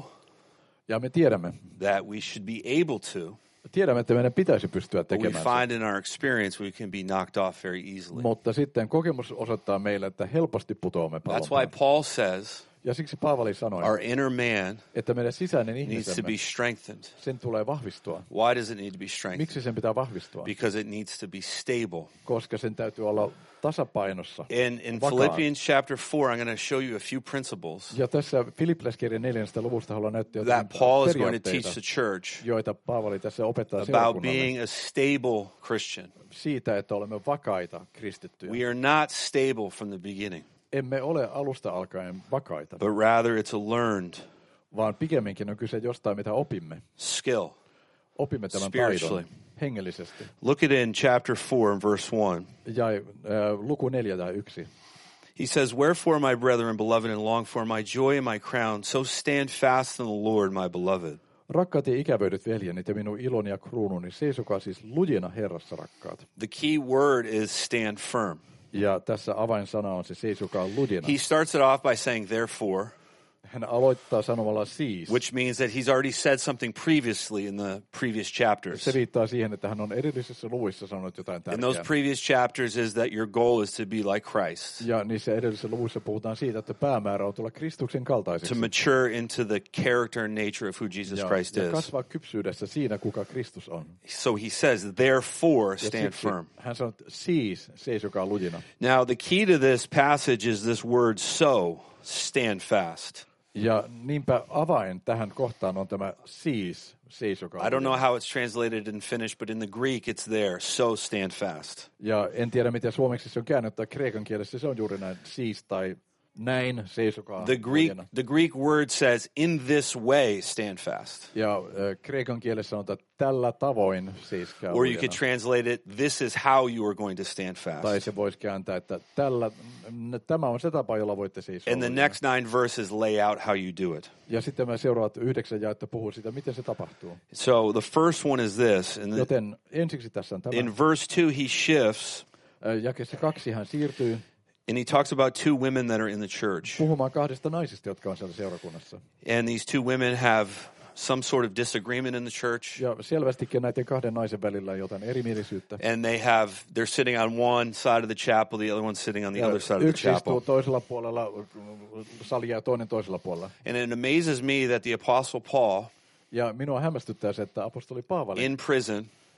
Ja me tiedämme, that we should be able to, tiedämme, että meidän pitäisi pystyä but we tekemään se. find in our experience we can be knocked off very easily. Mutta sitten kokemus osoittaa meille, että helposti putoamme pallon That's why päälle. Paul says Ja siksi Paavali sanoi, our inner man että meidän sisäinen needs to ihmisemme, be strengthened. sen tulee vahvistua. Why does it need to be strengthened? Miksi sen pitää vahvistua? Because it needs to be stable. Koska sen täytyy olla tasapainossa. In, in vakaa. Philippians chapter four, I'm going to show you a few principles Ja tässä Filippiläiskirjan neljännestä luvusta haluan näyttää that jotain Paul is going to teach periaatteita, the church joita Paavali tässä opettaa about seurakunnalle being a stable Christian. siitä, että olemme vakaita kristittyjä. We are not stable from the beginning, Emme ole alusta alkaen vakaita, but rather it's a learned vaan pikemminkin on kyse jostain, mitä opimme. skill. Opimme tämän Spiritually. taidon hengellisesti. Look at it in chapter four and verse one. Ja äh, luku neljä tai yksi. He says, wherefore, my brethren, beloved, and long for my joy and my crown, so stand fast in the Lord, my beloved. Rakkaat ja ikävöidyt veljeni ja minun iloni ja kruununi, seisokaa siis lujina Herrassa, rakkaat. The key word is stand firm. Ja tässä avainsana on se seisokaa lujina. He starts it off by saying, therefore, Hän aloittaa sanomalla siis. which means that he's already said something previously in the previous chapters. Se viittaa siihen, että hän on edellisissä luvuissa sanonut jotain In those tärkeää. previous chapters is that your goal is to be like Christ, Ja niissä edellisissä luvuissa puhutaan siitä, että päämäärä on tulla Kristuksen to kaltaiseksi. mature into the character and nature of who Jesus Ja, Christ ja is. kasvaa kypsyydessä siinä, kuka Kristus on. So he says, therefore, Ja stand siksi firm. hän sanoo, että siis seisokaa lujina. Now, the key to this passage is this word so, stand fast. Ja niinpä avain tähän kohtaan on tämä siis seisokaa I don't know lujina. how it's translated in Finnish, but in the Greek it's there. So stand fast. Ja en tiedä, miten suomeksi se on käännetty, kreikan kielessä se on juuri näin siis tai näin seisokaa The Greek, lujina. the Greek word says, in this way stand fast. Ja äh, kreikan kielessä sanotaan, että tällä tavoin seiskaa Or you lujina. could translate it, this is how you are going to stand Tai fast. se voisi kääntää, että tällä, n- tämä on se tapa, jolla voitte seisoa And the lujina. next nine verses lay out how you do it. Ja sitten mä seuraavat yhdeksän jaetta puhuu siitä, miten se tapahtuu. So the first one is this. In, the, Joten ensiksi tässä on tämä. in verse two, he shifts Äh, Jakeessa kaksi hän siirtyy and he talks about two women that are in the church. puhumaan kahdesta naisista, jotka on siellä seurakunnassa. And these two women have some sort of disagreement in the church. Ja selvästikin näiden kahden naisen välillä on jotain erimielisyyttä. And they have, they're sitting on one side of the chapel, the other one's sitting on the Ja other side of the yksi istuu chapel. toisella puolella salia ja toinen toisella puolella. And it amazes me that the Apostle Paul, Ja minua hämmästyttää se, että apostoli Paavali in prison,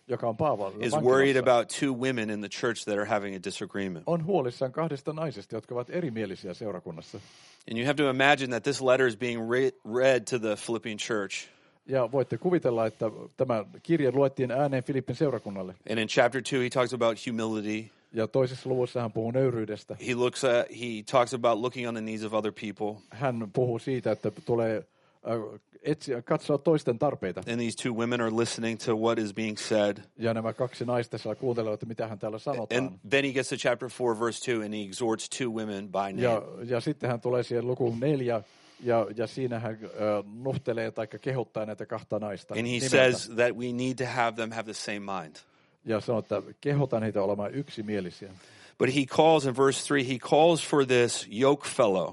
joka on Paavali, is vankilassa, worried about two women in the church that are having a disagreement. on huolissaan kahdesta naisesta, jotka ovat erimielisiä seurakunnassa. And you have to imagine that this letter is being re- read to the Philippian church. Ja voitte kuvitella, että tämä kirje luettiin ääneen Filippin seurakunnalle. And in chapter two, he talks about humility. Ja toisessa luvussa hän puhuu nöyryydestä. He looks at, he talks about looking on the needs of other people. Hän puhuu siitä, että tulee äh, etsiä, katsoa toisten tarpeita. And these two women are listening to what is being said. Ja nämä kaksi naista saa kuuntella, että mitä hän täällä sanotaan. And then he gets to chapter four, verse two, and he exhorts two women by name. Ja, ja sitten hän tulee siihen lukuun neljä, ja, ja siinä hän äh, nuhtelee tai kehottaa näitä kahta naista. And he nimeltä. says that we need to have them have the same mind. Ja sanoo, että kehotan heitä olemaan yksimielisiä. But he calls in verse three, he calls for this yoke fellow,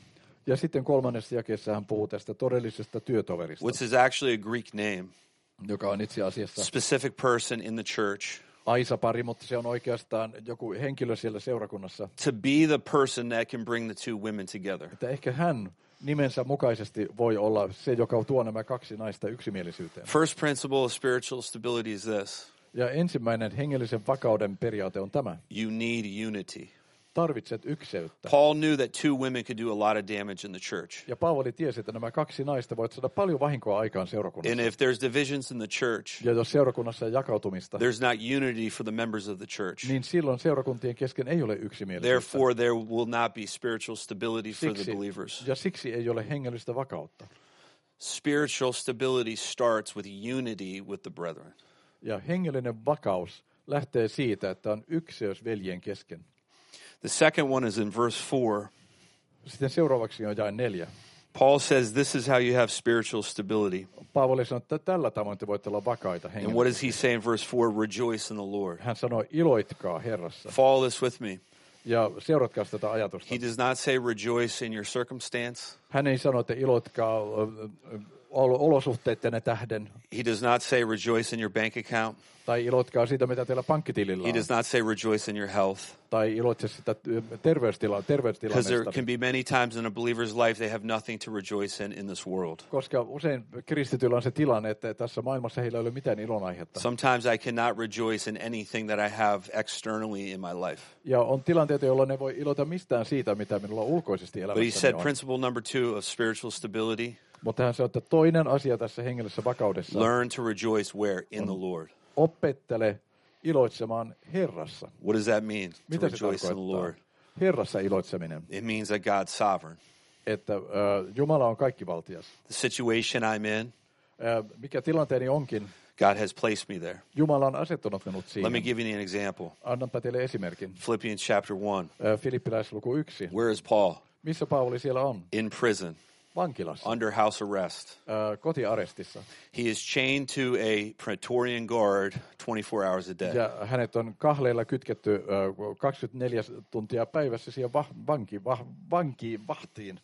Ja sitten kolmannessa jakeessa hän puhuu tästä todellisesta työtoverista, which is actually a Greek name, joka on itse asiassa specific person in the church, aisapari, mutta se on oikeastaan joku henkilö siellä seurakunnassa. to be the person that can bring the two women together. Että ehkä hän nimensä mukaisesti voi olla se, joka tuo nämä kaksi naista yksimielisyyteen. First principle of spiritual stability is this: Ja ensimmäinen hengellisen vakauden periaate on tämä. you need unity. Tarvitset ykseyttä. Paul knew that two women could do a lot of damage in the church. Ja Paavali tiesi, että nämä kaksi naista voivat saada paljon vahinkoa aikaan seurakunnassa. And if there's divisions in the church, Ja jos seurakunnassa on jakautumista, there's not unity for the members of the church. niin silloin seurakuntien kesken ei ole yksimielisyyttä. Therefore, there will not be spiritual stability for the Siksi, believers. ja siksi ei ole hengellistä vakautta. Spiritual stability starts with unity with the brethren. Ja hengellinen vakaus lähtee siitä, että on ykseys veljen kesken. The second one is in verse four. Sitten seuraavaksi on jae neljä. Paul says this is how you have spiritual stability. Paavali sanoo, että tällä tavoin te voitte olla vakaita And what hengellisesti. does he say in verse four? Rejoice in the Lord. Hän sanoi, iloitkaa Herrassa. Follow this with me. Ja seuratkaa tätä ajatusta. He does not say rejoice in your circumstance. Hän ei sano, että iloitkaa ö, ö, olosuhteittenne tähden. He does not say rejoice in your bank account. Tai iloitkaa siitä, mitä teillä pankkitilillä He on. does not say rejoice in your health. Tai iloitse sitä terveystila- Because there terveystilannesta. can be many times in a believer's life they have nothing to rejoice in in this world. Koska usein kristityillä on se tilanne, että tässä maailmassa heillä ei ole mitään ilonaihetta. Sometimes I cannot rejoice in anything that I have externally in my life. Ja on tilanteita, jolloin ne voi iloita mistään siitä, mitä minulla ulkoisesti But he elämässäni said on. principle number two of spiritual stability, Mutta hän sanoi, että toinen asia tässä hengellisessä vakaudessa, learn to rejoice where? In the Lord. opettele iloitsemaan Herrassa. What does that mean? To Mitä se rejoice in the Lord. tarkoittaa? Herrassa iloitseminen. It means that God's sovereign. Että äh, Jumala on kaikkivaltias. The situation I'm in, Äh, mikä tilanteeni onkin, God has placed me there. Jumala on asettanut minut Let siihen. me give you an example. Annanpa teille esimerkin. Philippians chapter one. Äh, Filippiläisluku yksi. Where is Paul? Missä Paavali siellä on? In prison, Vankilassa. under house arrest. Äh, kotiarestissa. He is chained to a Praetorian guard twenty-four hours a day. Ja hänet on kahleilla kytketty äh, kaksikymmentäneljä tuntia päivässä siihen va- vanki, va- vankiin vahtiin.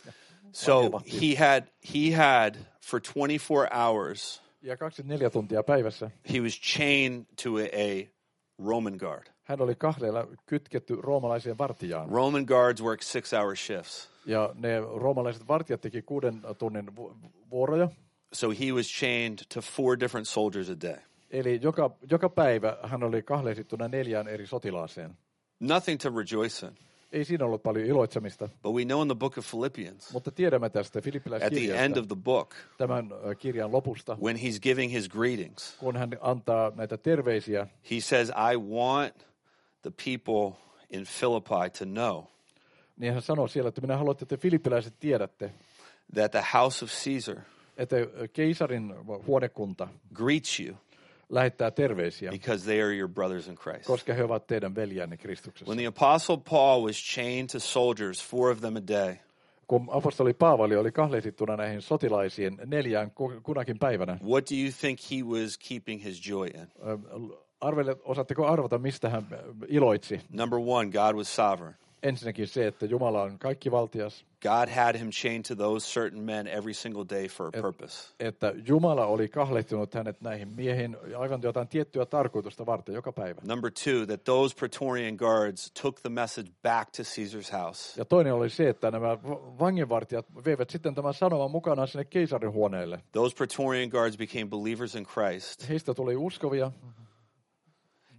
So Vankilahtiin. he had he had for twenty-four hours Ja kaksikymmentäneljä tuntia päivässä he was chained to a, a Roman guard. hän oli kahleilla kytketty roomalaiseen vartijaan. Roman guards work six-hour shifts. Ja ne roomalaiset vartijat teki kuuden tunnin vu- vuoroja. So he was chained to four different soldiers a day. Eli joka, joka päivä hän oli kahleisittuna neljään eri sotilaaseen. Nothing to rejoice in. Ei siinä ollut paljon iloitsemista, But we know in the book of Philippians, mutta tiedämme tästä at the end Filippiläiskirjasta, of the book, tämän ö, kirjan lopusta, when he's giving his greetings, kun hän antaa näitä terveisiä, he says, I want the people in Philippi to know niin hän sanoo siellä, että minä haluan, että te filippiläiset tiedätte, that the house of Caesar että keisarin huonekunta greets you lähettää terveisiä, because they are your brothers in Christ. koska he ovat teidän veljänne Kristuksessa. When the apostle Paul was chained to soldiers, four of them a day, Kun apostoli Paavali oli kahleisittuna näihin sotilaisiin neljään ku- kunakin päivänä, what do you think he was keeping his joy in? ö, arvele, osaatteko arvata, mistä hän ö, iloitsi? Number one, God was sovereign. Ensinnäkin se, että Jumala on kaikkivaltias, God had him chained to those certain men every single day for a purpose. että Jumala oli kahlehtinut hänet näihin miehiin aivan jotain tiettyä tarkoitusta varten joka päivä. Number two, that those Praetorian guards took the message back to Caesar's house. Ja toinen oli se, että nämä vanginvartijat veivät sitten tämän sanoman mukanaan sinne keisarin huoneelle. Those Praetorian guards became believers in Christ. Heistä tuli uskovia,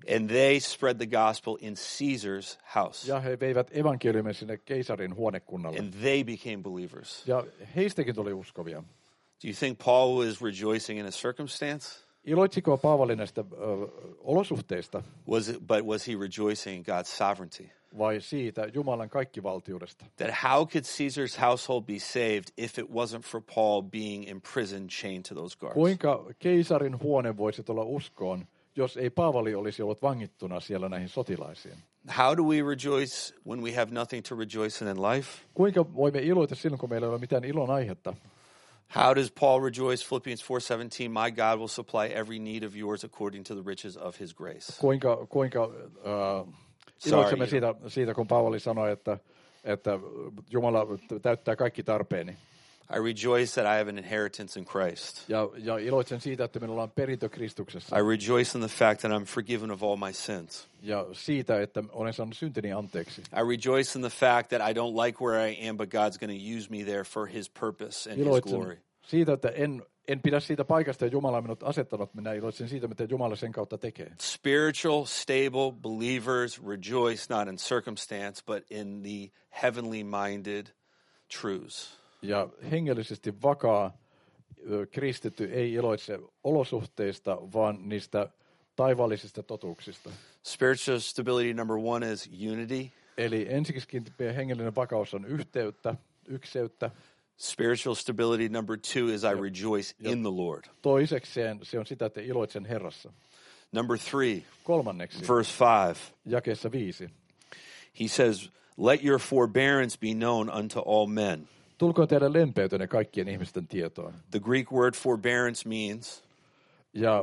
And they spread the gospel in Caesar's house. Ja he veivät evankeliumin sinne keisarin huonekunnalle. And they became believers. Ja heistäkin tuli uskovia. Do you think Paul was rejoicing in a circumstance? Iloitsiko Paavali näistä ö, olosuhteista Was it, but was he rejoicing in God's sovereignty? vai siitä Jumalan kaikkivaltiudesta? That how could Caesar's household be saved if it wasn't for Paul being imprisoned, chained to those guards? Kuinka keisarin huone voisi tulla uskoon, jos ei Paavali olisi ollut vangittuna siellä näihin sotilaisiin? How do we rejoice when we have nothing to rejoice in in life? Kuinka voimme iloita silloin, kun meillä ei ole mitään ilon aihetta? How does Paul rejoice? Philippians four seventeen, my God will supply every need of yours according to the riches of his grace. Kuinka, kuinka uh, iloitsemme siitä, siitä, kun Paavali sanoi, että, että Jumala täyttää kaikki tarpeeni. I rejoice that I have an inheritance in Christ. Ja, ja iloitsen siitä, että minulla on perintö Kristuksessa. I rejoice in the fact that I'm forgiven of all my sins. Ja siitä, että olen saanut syntini anteeksi. I rejoice in the fact that I don't like where I am, but God's going to use me there for his purpose and his glory. Siitä, että en, en pidä siitä paikasta, ja Jumala on minut asettanut. Minä iloitsen siitä, mitä Jumala sen kautta tekee. Spiritual, stable believers rejoice not in circumstance, but in the heavenly minded truths. Ja hengellisesti vakaa ö, kristitty ei iloitse olosuhteista, vaan niistä taivaallisista totuuksista. Spiritual stability number one is unity. Eli ensiksikin hengellinen vakaus on yhteyttä, ykseyttä. Spiritual stability number two is I rejoice in the Lord. Toisekseen se on sitä, että iloitsen Herrassa. Number three, Kolmanneksi, verse five, jakeessa viisi. he says, let your forbearance be known unto all men. Tulkoon teidän lempeytenne kaikkien ihmisten tietoon. The Greek word forbearance means Ja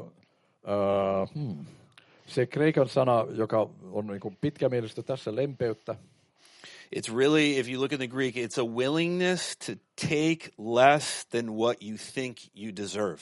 uh, hmm, se kreikan sana, joka on niin kuin pitkämielistä tässä, lempeyttä, it's really, if you look at the Greek, it's a willingness to take less than what you think you deserve.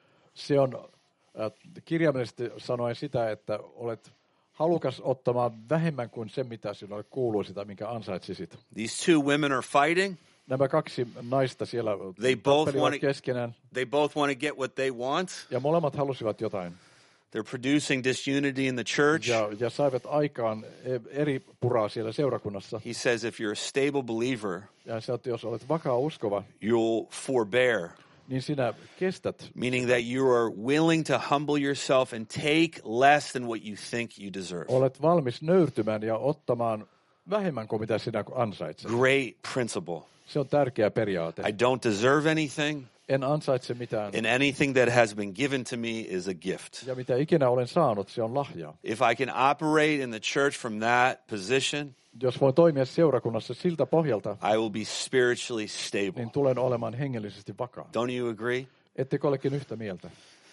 se on uh, kirjaimellisesti sanoen sitä, että olet halukas ottamaan vähemmän kuin se, mitä sinulle kuuluisi tai minkä ansaitsisit. These two women are fighting. Nämä kaksi naista siellä They both tappelivat want keskenään, They both want to get what they want. ja molemmat halusivat jotain. They're producing disunity in the church. Ja, ja saivat aikaan eri puraa siellä seurakunnassa. He says if you're a stable believer, Ja se, että jos olet vakaa uskova, you'll forbear, niin sinä kestät. meaning that you are willing to humble yourself and take less than what you think you deserve. Olet valmis nöyrtymään ja ottamaan vähemmän kuin mitä sinä ansaitset. Great principle. Se on tärkeä periaate. I don't deserve anything, En ansaitse mitään. and anything that has been given to me is a gift. Ja mitä ikinä olen saanut, se on lahja. If I can operate in the church from that position, Jos voin toimia seurakunnassa siltä pohjalta, I will be spiritually stable. niin tulen olemaan hengellisesti vakaa. Don't you agree? Ettekö olekin yhtä mieltä?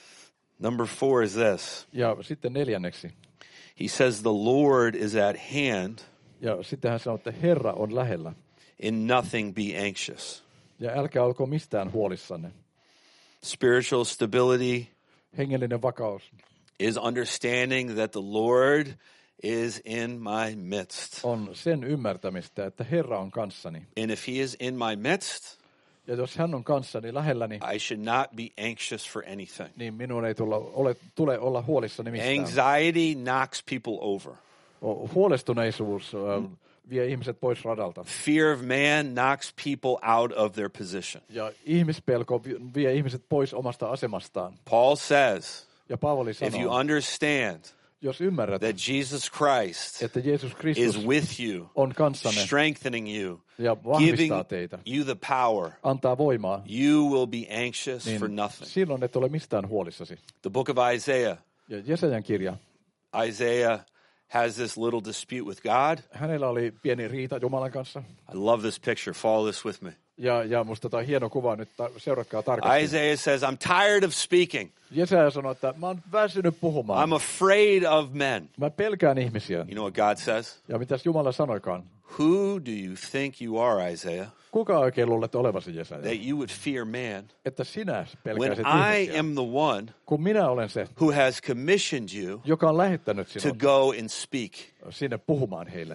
Number four is this. Ja sitten neljänneksi. He says the Lord is at hand. Ja sitten hän sanoo, että Herra on lähellä. In nothing be anxious. Ja älkää olko mistään huolissanne. Spiritual stability Hengellinen vakaus is understanding that the Lord is in my midst. on sen ymmärtämistä, että Herra on kanssani. And if he is in my midst, Ja jos hän on kanssani lähelläni, I should not be anxious for anything. niin minun ei tulla, ole, tule olla huolissani mistään. Anxiety knocks people over. Huolestuneisuus äh, vie ihmiset pois radalta. Fear of man knocks people out of their position. Ja ihmispelko vie ihmiset pois omasta asemastaan. Paul says, Ja Paavali if you sanoo, understand jos ymmärrät, that Jesus Christ että Jeesus Kristus is with you, on kanssanne strengthening you, ja giving vahvistaa teitä, you the power, antaa voimaa, you will be anxious niin for nothing. silloin et ole mistään huolissasi. The book of Isaiah, Ja Jesajan kirja, Isaiah has this little dispute with God. hänellä oli pieni riita Jumalan kanssa. I love this picture. Follow this with me. Ja, ja musta tämä on hieno kuva, nyt ta- seuratkaa tarkasti. Isaiah says, I'm tired of speaking. Jesaja sanoi, että mä oon väsynyt puhumaan. I'm afraid of men. Mä pelkään ihmisiä. You know what God says? Ja mitäs Jumala sanoikaan? Who do you think you are, Isaiah, Kuka oikein luulet olevasi, Jesaja? that you would fear man Että sinä when pelkäisit I ihmisiä. am the one Kun minä olen se, who has commissioned you joka on lähettänyt to sinut go and speak? sinne puhumaan heille.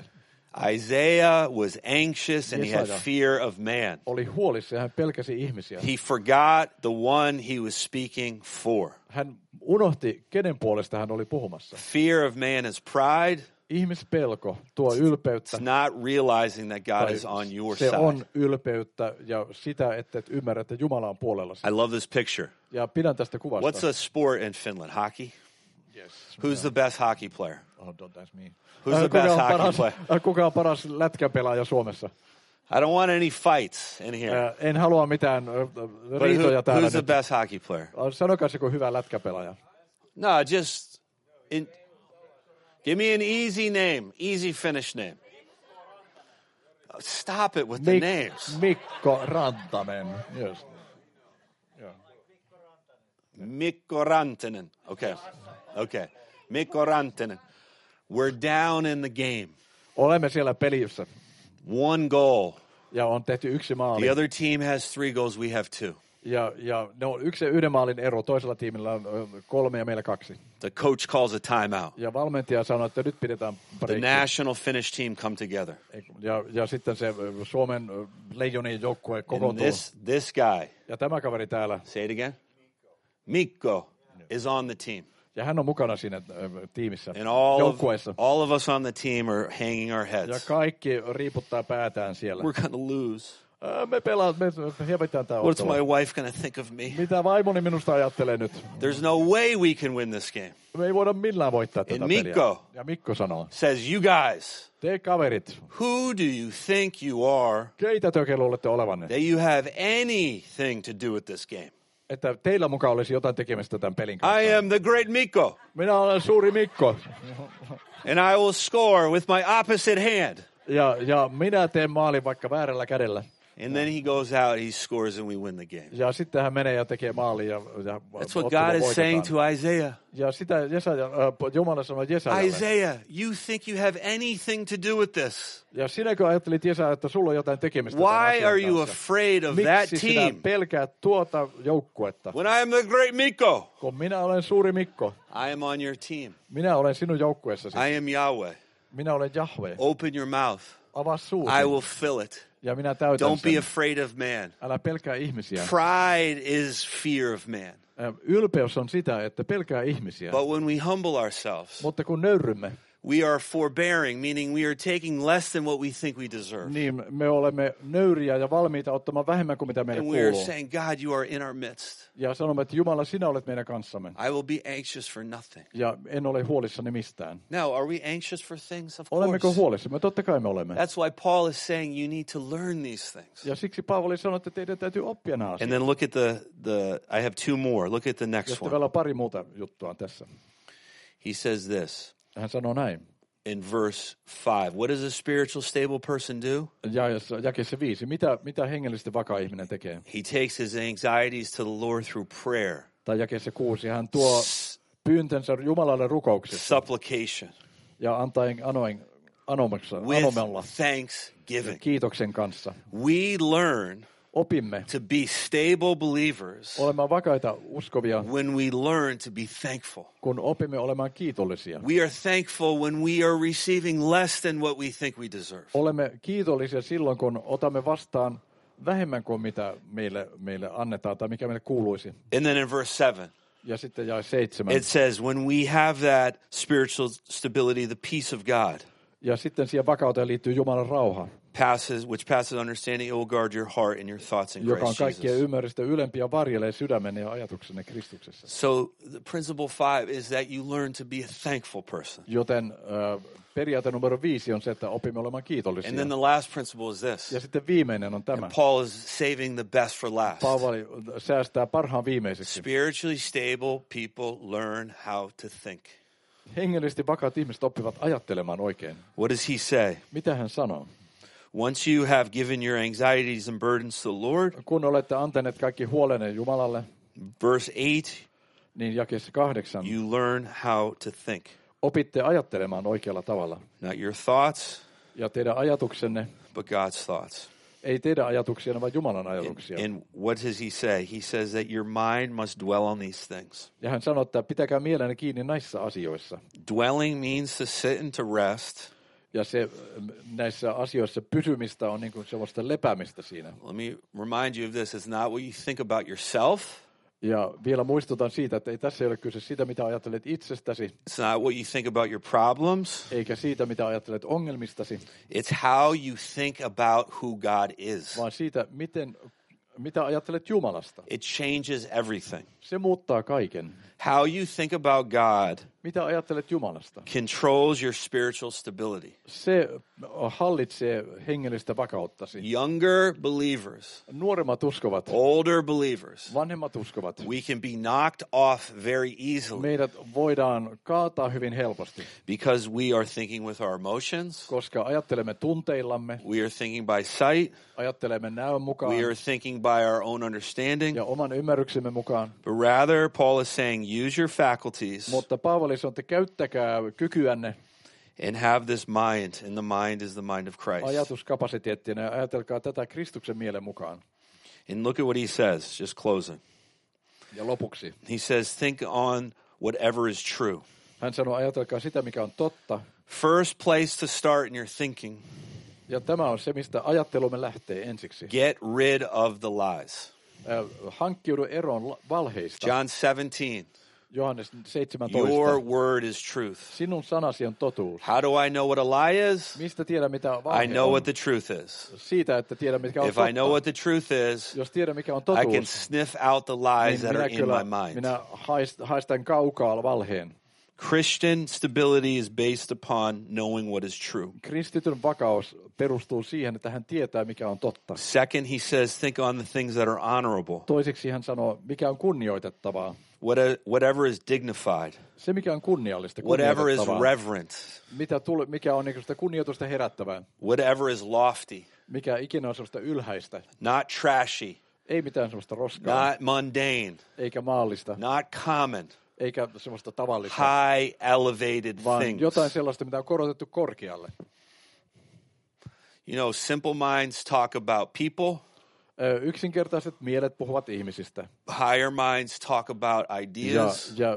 Isaiah was anxious and he had Jesaja fear of man. oli huolissa ja hän pelkäsi ihmisiä. He forgot the one he was speaking for. Hän unohti, kenen puolesta hän oli puhumassa. Fear of man is pride. Ihmispelko tuo ylpeyttä. It's not realizing that God Tai is on your se side. on ylpeyttä ja sitä, että et ymmärrä, että Jumala on puolellasi. I love this picture. Ja pidän tästä kuvasta. What's a sport in Finland? Hockey? Yes. Who's the best hockey player? Oh, don't ask me. Who's the Äh, best kuka on hockey paras, player? äh, kuka on paras lätkäpelaaja Suomessa? I don't want any fights in here. Äh, en halua mitään äh, But riitoja who, täällä who's the nyt. best hockey player? Äh, Sanokaa se, kun hyvä lätkäpelaaja. No, just in, give me an easy name, easy Finnish name. Stop it with the Mik- names. Mikko Rantanen. Yes. Yeah. Mikko Rantanen. Okay. Okay. Mikko Rantanen. We're down in the game. Olemme siellä pelissä One goal. ja on tehty yksi maali. The other team has three goals. We have two. Ja, ja ne on yksi yhden maalin ero. Toisella tiimillä on ö, kolme ja meillä kaksi. The coach calls a timeout. Ja valmentaja sanoi, että nyt pidetään The breikki. national Finnish team come together. Ja, ja sitten se ö, Suomen ö, leijonien joukkue And kokoontuu. this, this guy, Ja tämä kaveri täällä, say it again, Mikko is on the team. ja hän on mukana siinä ö, tiimissä, And all of, joukkueessa. all of us on the team are hanging our Ja heads. kaikki riiputtaa päätään siellä. We're going to lose. Ää, Me pelaan, me hävitään tää What's ottelu. my wife going to think of me? Mitä vaimoni minusta ajattelee nyt? There's no way we can win this game. Me ei voida millään voittaa tätä And peliä. Mikko Ja Mikko sanoo, says, you guys, te kaverit, who do you think you are keitä te oikein luulette olevanne? that you have anything to do with this game? Että teillä mukaan olisi jotain tekemistä tämän pelin kanssa. I am the great Mikko, Minä olen suuri Mikko. and I will score with my opposite hand. Ja, ja minä teen maalin vaikka väärällä kädellä. And then he goes out, he scores, and we win the game. Ja sitten hän menee ja tekee maalin ja, ja That's what ottelu God is voitetaan. saying to Isaiah. Ja sitä Jesaja, äh, Jumala sanoi Jesajalle. Isaiah, you think you have anything to do with this. Ja sinäkö ajattelit Jesaja, että sulla on jotain tekemistä tämän Why asian are you kanssa? afraid of that Miksi sinä team? pelkäät tuota joukkuetta? When I am the great Mikko, Kun minä olen suuri Mikko. I am on your team. Minä olen sinun joukkueessasi. I am Yahweh. Minä olen Jahve. Open your mouth. Avaa suusi. I will fill it. Ja minä täytän Don't be sen. afraid of man. Älä pelkää ihmisiä. Pride is fear of man. Äh, Ylpeys on sitä, että pelkää ihmisiä. But when we humble ourselves, Mutta kun nöyrymme, we are forbearing, meaning we are taking less than what we think we deserve. niin me olemme nöyriä ja valmiita ottamaan vähemmän kuin mitä meille And we are kuuluu. saying, God, you are in our midst. Ja sanomme, että Jumala, sinä olet meidän kanssamme. I will be anxious for nothing. Ja en ole huolissani mistään. Now, are we anxious for things? Of Olemmeko course. huolissamme? Totta kai me olemme. That's why Paul is saying you need to learn these things. Ja siksi Paavali sanoi, että teidän täytyy oppia nämä asiat. And then look at the, the I have two more. Look at the Ja next sitten one. vielä on pari muuta juttua tässä. He says this Hän sanoo näin. in verse five. What does a spiritual stable person do? Ja jakeessa viisi. Mitä, mitä hengellisesti vakaa ihminen tekee? He takes his anxieties to the Lord through prayer, Tai jakeessa kuusi. Hän tuo pyyntönsä Jumalalle rukouksessa supplication, ja antaen anoen, anomassa, with anomella thanksgiving. kiitoksen kanssa. We learn Opimme to be stable believers olemaan vakaita uskovia, when we learn to be thankful. kun opimme olemaan kiitollisia. We are thankful when we are receiving less than what we think we deserve. Olemme kiitollisia silloin, kun otamme vastaan vähemmän kuin mitä meille, meille annetaan tai mikä meille kuuluisi. And then in verse seven, Ja sitten jae seitsemän. it says, when we have that spiritual stability, the peace of God Ja sitten siihen vakauteen liittyy Jumalan rauha, passes, which passes understanding, it will guard your heart and your thoughts in joka on Christ kaikkien Jesus. ymmärrystä ylempi ja varjelee sydämenne ja ajatuksenne Kristuksessa. So the principle five is that you learn to be a thankful person. Joten äh, periaate numero viisi on se, että opimme olemaan kiitollisia. And then the last principle is this. Ja sitten viimeinen on tämä. Paul is saving the best for last. Paavali säästää parhaan viimeiseksi. Spiritually stable people learn how to think. Hengellisesti vakaat ihmiset oppivat ajattelemaan oikein. What does he say? Mitä hän sanoo? Once you have given your anxieties and burdens to the Lord, Kun olette antaneet kaikki huolenne Jumalalle, verse eight, niin jakeessa kahdeksan, you learn how to think. opitte ajattelemaan oikealla tavalla. Not your thoughts, Ja teidän ajatuksenne but God's thoughts. ei teidän ajatuksianne, vaan Jumalan ajatuksia. And what does he say? He says that your mind must dwell on these things. Ja hän sanoo, että pitäkää mielenne kiinni näissä asioissa. Dwelling means to sit and to rest. Ja se näissä asioissa pysymistä on niin kuin sellaista lepäämistä siinä. Let me remind you of this. It's not what you think about yourself. Ja vielä muistutan siitä, että ei tässä ole kyse siitä, mitä ajattelet itsestäsi. It's not what you think about your problems. Eikä siitä, mitä ajattelet ongelmistasi. It's how you think about who God is. Vaan siitä, miten, mitä ajattelet Jumalasta. It changes everything. Se muuttaa kaiken. How you think about God Mitä ajattelet Jumalasta? controls your spiritual stability. Se hallitsee hengellistä vakauttasi. Younger believers, Nuoremmat uskovat, older believers, vanhemmat uskovat. we can be knocked off very easily Meidät voidaan kaataa hyvin helposti, because we are thinking with our emotions. koska ajattelemme tunteillamme, We are thinking by sight. ajattelemme näön mukaan We are thinking by our own understanding. ja oman ymmärryksemme mukaan. But rather, Paul is saying, use your faculties Mutta Paavali sanoo, että käyttäkää kykyänne, and have this mind, and the mind is the mind of Christ. ajatuskapasiteettina ja ajatelkaa tätä Kristuksen mielen mukaan. And look at what he says, just closing. Ja lopuksi He says, think on whatever is true. hän sanoo, ajatelkaa sitä, mikä on totta. First place to start in your thinking, Ja tämä on se, mistä ajattelumme lähtee ensiksi. get rid of the lies. Äh, hankkiudu eroon la- valheista. John seventeen, Johannes seitsemäntoista. your word is truth. Sinun sanasi on totuus. How do I know what a lie is? Mistä tiedä, mitä I valhe know on? what the truth is. Siitä, että tiedä, mitkä on If totta. I know what the truth is, Jos tiedän, mikä on I can totuus, sniff out the lies niin that minä, are in kyllä, my mind. minä haist, haistan kaukaa valheen. Christian stability is based upon knowing what is true. Kristityn vakaus perustuu siihen, että hän tietää, mikä on totta. Second, he says, think on the things that are honorable. Toiseksi hän sanoo, mikä on kunnioitettavaa. Whatever is dignified. Se, mikä on kunniallista, Whatever is kunnioitettavaa. reverent. Mitä tule, mikä on niin sitä kunnioitusta herättävää. Whatever is lofty. Mikä ikinä on sellaista ylhäistä. Not trashy. Ei mitään sellaista roskaa. Not mundane. Eikä maallista. Not common. Eikä sellaista tavallista. High elevated Vaan things. jotain sellaista, mitä on korotettu korkealle. You know, simple minds talk about people. Ö, Yksinkertaiset mielet puhuvat ihmisistä. Higher minds talk about Ja, ideas. ja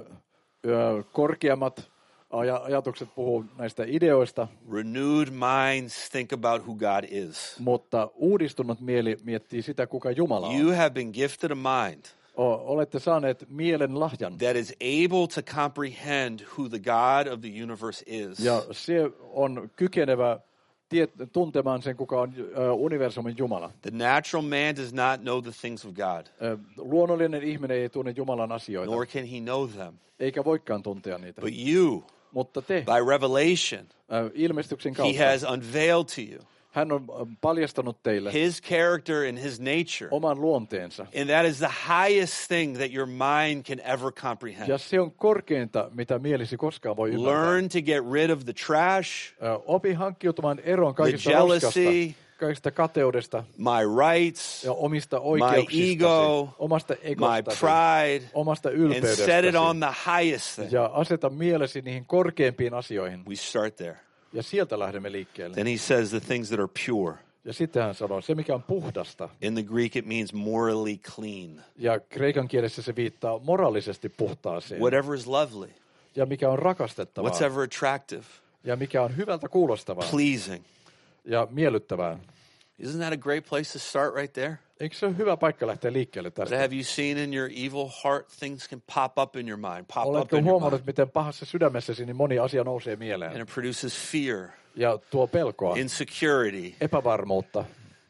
ö, korkeammat aj- ajatukset puhuu näistä ideoista, Renewed minds think about who God is. mutta uudistunut mieli miettii sitä, kuka Jumala on. You have been gifted a mind O, olette saaneet mielen lahjan. that is able to comprehend who the God of the universe is. Ja se on kykenevä tiet- tuntemaan sen, kuka on ö, universumin Jumala. The natural man does not know the things of God, Ö, Luonnollinen ihminen ei tunne Jumalan asioita, nor can he know them. eikä voikaan tuntea niitä. But you, Mutta te, by revelation, ö, ilmestyksen he kautta, has unveiled to you hän on ö, paljastanut teille his character and his nature. oman luonteensa. And that is the highest thing that your mind can ever comprehend. Ja se on korkeinta, mitä mielisi koskaan voi ymmärtää. Learn to get rid of the trash, Ö, Opi hankkiutumaan eroon kaikista The jealousy, roskasta, kaikista kateudesta my rights, ja omista my oikeuksistasi, ego, omasta my egostasi, pride, omasta and set it ylpeydestäsi. on the highest thing. Ja aseta mielesi niihin korkeimpiin asioihin. We start there. Ja sieltä lähdemme liikkeelle. Then he says the things that are pure. Ja sitten hän sanoo, se mikä on puhdasta. In the Greek, it means morally clean. Ja kreikan kielessä se viittaa moraalisesti puhtaaseen. Whatever is lovely, Ja mikä on rakastettavaa. what's ever attractive, Ja mikä on hyvältä kuulostavaa. pleasing. Ja miellyttävää. Isn't that a great place to start right there? Eikö se ole hyvä paikka lähteä liikkeelle But tästä? have you seen in your evil heart things can pop up in your mind, pop up Oletko in your huomannut, mind, miten pahassa sydämessäsi niin moni asia nousee and mieleen? it produces fear, Ja tuo pelkoa, insecurity, epävarmuutta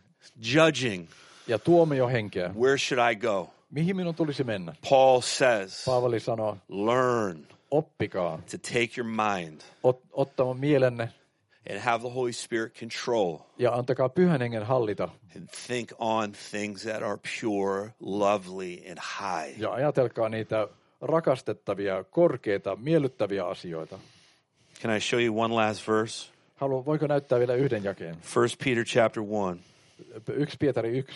judging. ja tuomiohenkeä. Where should I go? Mihin minun tulisi mennä? Paul says, Paavali sanoo, learn oppikaa, to take your mind ot, ottamaan mielenne and have the Holy Spirit control ja antakaa pyhän hengen hallita. and think on things that are pure, lovely, and high. Ja ajatelkaa niitä rakastettavia, korkeita, miellyttäviä asioita. Can I show you one last verse? Haluan, voiko näyttää vielä yhden jakeen? First Peter chapter one. Yksi Pietari yksi.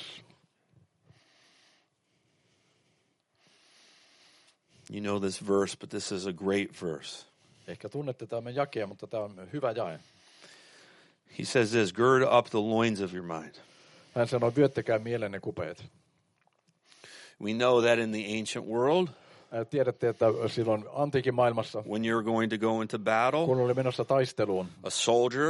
You know this verse, but this is a great verse. Ehkä tunnette tämän jakeen, mutta tämä on hyvä jae. He says this, gird up the loins of your mind. Hän sanoi, vyöttäkää mielenne kupeet. We know that in the ancient world, Ää, Tiedätte, että silloin antiikin maailmassa, when you're going to go into battle, kun oli menossa taisteluun, a soldier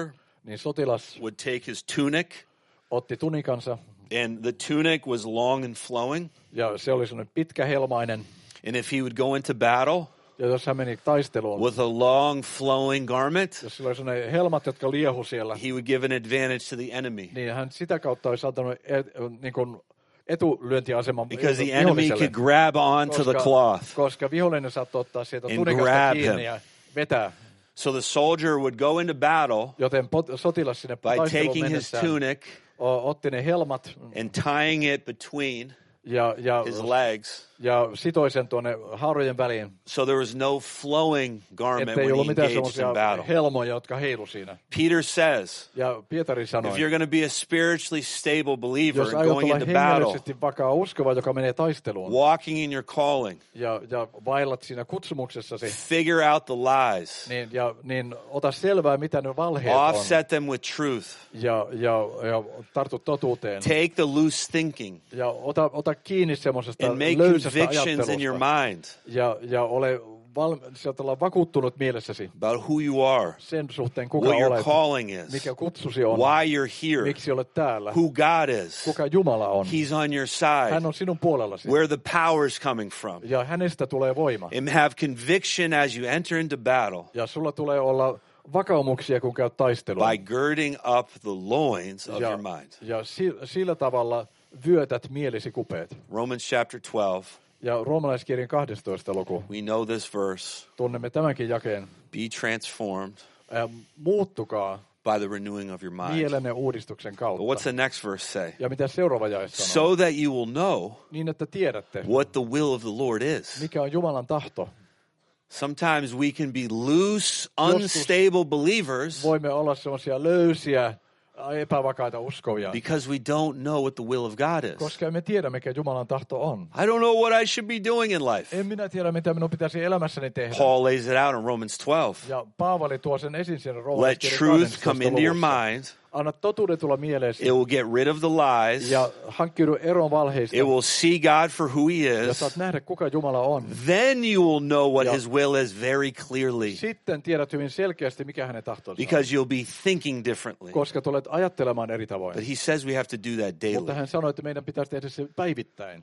niin sotilas would take his tunic, otti tunikansa, and the tunic was long and flowing. ja se oli sellainen pitkähelmainen. And if he would go into battle Ja jos hän meni taisteluun, with a long flowing garment, jos sillä oli sellainen helmat, jotka liehu siellä, he would give an advantage to the enemy. niin hän sitä kautta olisi antanut et, niin kuin etulyöntiaseman Because the enemy could grab onto the cloth koska vihollinen saattoi ottaa sieltä and tunikasta grab kiinni him. ja vetää. So the soldier would go into battle Joten pot- sotilas sinne by taisteluun taking his mennessään tunic o- otti ne helmat and tying it between ja, ja, his legs. ja sitoi sen tuonne haarojen väliin, So there was no flowing garment ettei when he ollut mitään engaged in semmoisia battle. helmoja, jotka heilu siinä. Peter says, Ja Pietari if sanoi, you're going to be a spiritually stable believer jos and aiot going olla into battle, hengellisesti vakaa uskova, joka menee taisteluun, walking in your calling, ja, ja vaillat siinä kutsumuksessasi, figure out the lies, niin, ja, niin ota selvää, mitä ne valheet on, offset them with truth, ja, ja, ja tartu totuuteen, take the loose thinking, ja ota, ota kiinni semmoisesta and make löysästä convictions in your ajattelusta, mind ja, ja ole val, sieltä olla vakuuttunut mielessäsi about who you are, sen suhteen, kuka what your olet, calling is, mikä kutsusi on, why you're here, miksi olet täällä, who God is. kuka Jumala on. He's on your Hän side, on sinun puolellasi, where the power is coming from. ja hänestä tulee voima. And have conviction as you enter into battle Ja sulla tulee olla vakaumuksia, kun käyt taistelua. by girding up the loins of Ja, your mind. ja si, sillä tavalla vyötät mielesi kupeet. Romans chapter twelve, Ja roomalaiskirjan kahdestoista luku. we know this verse. Tunnemme tämänkin jakeen. Be transformed Ää, muuttukaa by the renewing of your mind. mielenne uudistuksen But kautta. what's the next verse say? Ja mitä seuraava jae sanoo? So that you will know Niin, että tiedätte, what the will of the Lord is. mikä on Jumalan tahto. Sometimes we can be loose, unstable believers Voimme olla semmoisia löysiä, epävakaita uskovia, because we don't know what the will of God is. koska emme tiedä, mikä Jumalan tahto on. I don't know what I should be doing in life. En minä tiedä, mitä minun pitäisi elämässäni tehdä. Paul lays it out in Romans twelve. Ja Paavali tuo sen esiin siellä Let roomalaiskirjan truth kahdestoista come into your luvussa. mind. Anna totuuden tulla mieleesi It will get rid of the lies. ja hankkiudu eroon valheista. It will see God for who he Ja is. saat nähdä, kuka Jumala on. Then you will know what Ja- his will is very clearly Sitten tiedät hyvin selkeästi, mikä hänen tahtonsa on. because you'll be thinking differently. Koska tulet ajattelemaan eri tavoin. But he says we have to do that Mutta daily. hän sanoi, että meidän pitäisi tehdä se päivittäin.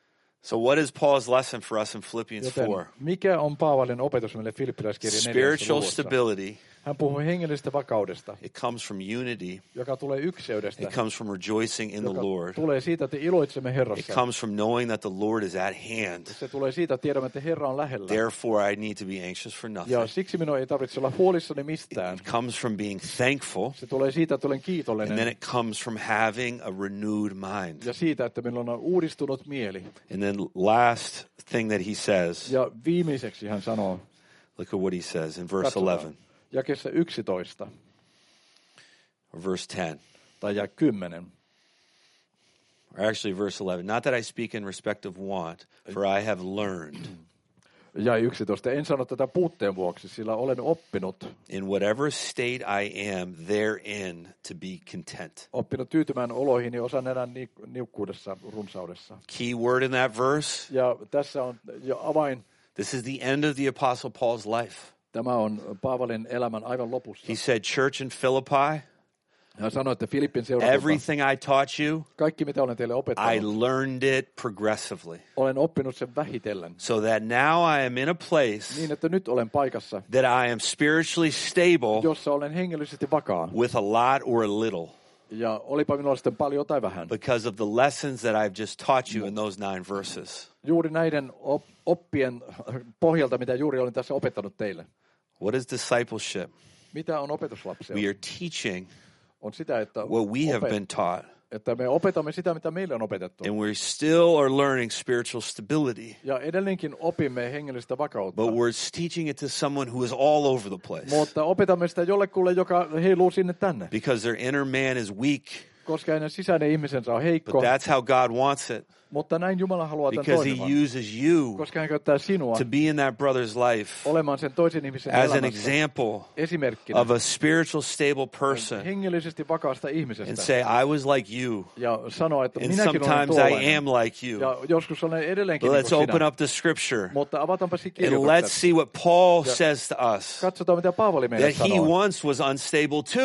So what is Paul's lesson for us in Philippians Joten four? mikä on Paavalin opetus meille Filippiläiskirjan neljännessä Spiritual luvussa? stability, Hän puhuu hengellisestä vakaudesta, it comes from unity. joka tulee ykseydestä, It comes from rejoicing in the joka Lord. tulee siitä, että iloitsemme It Herrassa. comes from knowing that the Lord is at hand. Se tulee siitä, että tiedämme, että Herra on lähellä. Therefore, I need to be anxious for Ja nothing. siksi minun ei tarvitse olla huolissani mistään. It comes from being thankful. Se tulee siitä, että olen And then kiitollinen. it comes from having a renewed mind. Ja siitä, että minulla on uudistunut mieli. And then last thing that he says, Ja viimeiseksi hän sanoo, look at what he says in verse katsotaan, eleven jakeessa yksitoista or verse ten. tai jae kymmenen. Or actually verse eleven. Not that I speak in respect of want, for I have learned Ja yksitoista. En sano tätä puutteen vuoksi, sillä olen oppinut, in whatever state I am therein to be content. oppinut tyytymään oloihin ja osaan elää ni- niukkuudessa, runsaudessa. Key word in that verse. Ja tässä on jo avain. This is the end of the Apostle Paul's life. Tämä on Paavalin elämän aivan lopussa. He said, church in Philippi, Hän sanoi, että Filippin seurakunta, everything I taught you, kaikki mitä olen teille I opettanut, learned it progressively. olen oppinut sen vähitellen. So that now I am in a place Niin, että nyt olen paikassa, that I am spiritually stable jossa olen hengellisesti vakaa. with a lot or a little Ja olipa minulla sitten paljon tai vähän. because of the lessons that I've just taught you in those nine verses. Juuri näiden op- oppien pohjalta, mitä juuri olin tässä opettanut teille. What is discipleship? Mitä on opetuslapsia? We are teaching On sitä, että, what we have opet- been taught, että me opetamme sitä, mitä meille on opetettu. and we still are learning spiritual stability. Ja edelleenkin opimme hengellistä vakautta. But we're teaching it to someone who is all over the place Mutta opetamme sitä jollekulle, joka heiluu sinne tänne. because their inner man is weak. Koska hänen sisäinen ihmisensä on But heikko. that's how God wants it Mutta näin Jumala haluaa tämän because He toimivan. uses you Koska hän käyttää sinua to be in that brother's life olemaan sen toisen ihmisen as an elämässä example esimerkkinä of a spiritual stable person hengellisesti vakaasta and ihmisestä. say, I was like you, Ja sanoa, että and minäkin olen sometimes I tuollainen. am like you. Ja joskus olen edelleenkin But niin let's kuin open sinä. up the scripture Mutta avataanpa se and let's kirjoitukset. see what Paul Ja says to us katsotaan, mitä Paavali meille that he sanoo. once was unstable too.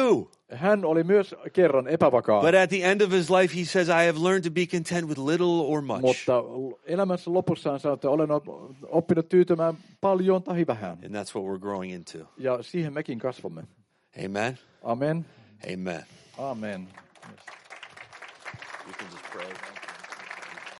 Hän oli myös kerran epävakaa, But at the end of his life, he says, I have learned to be content with little or much. mutta elämänsä lopussa hän sanoi, että olen oppinut tyytymään paljon tai vähän. And that's what we're growing into. Ja siihen mekin kasvamme. Amen. Amen. Amen. Amen. You can just pray.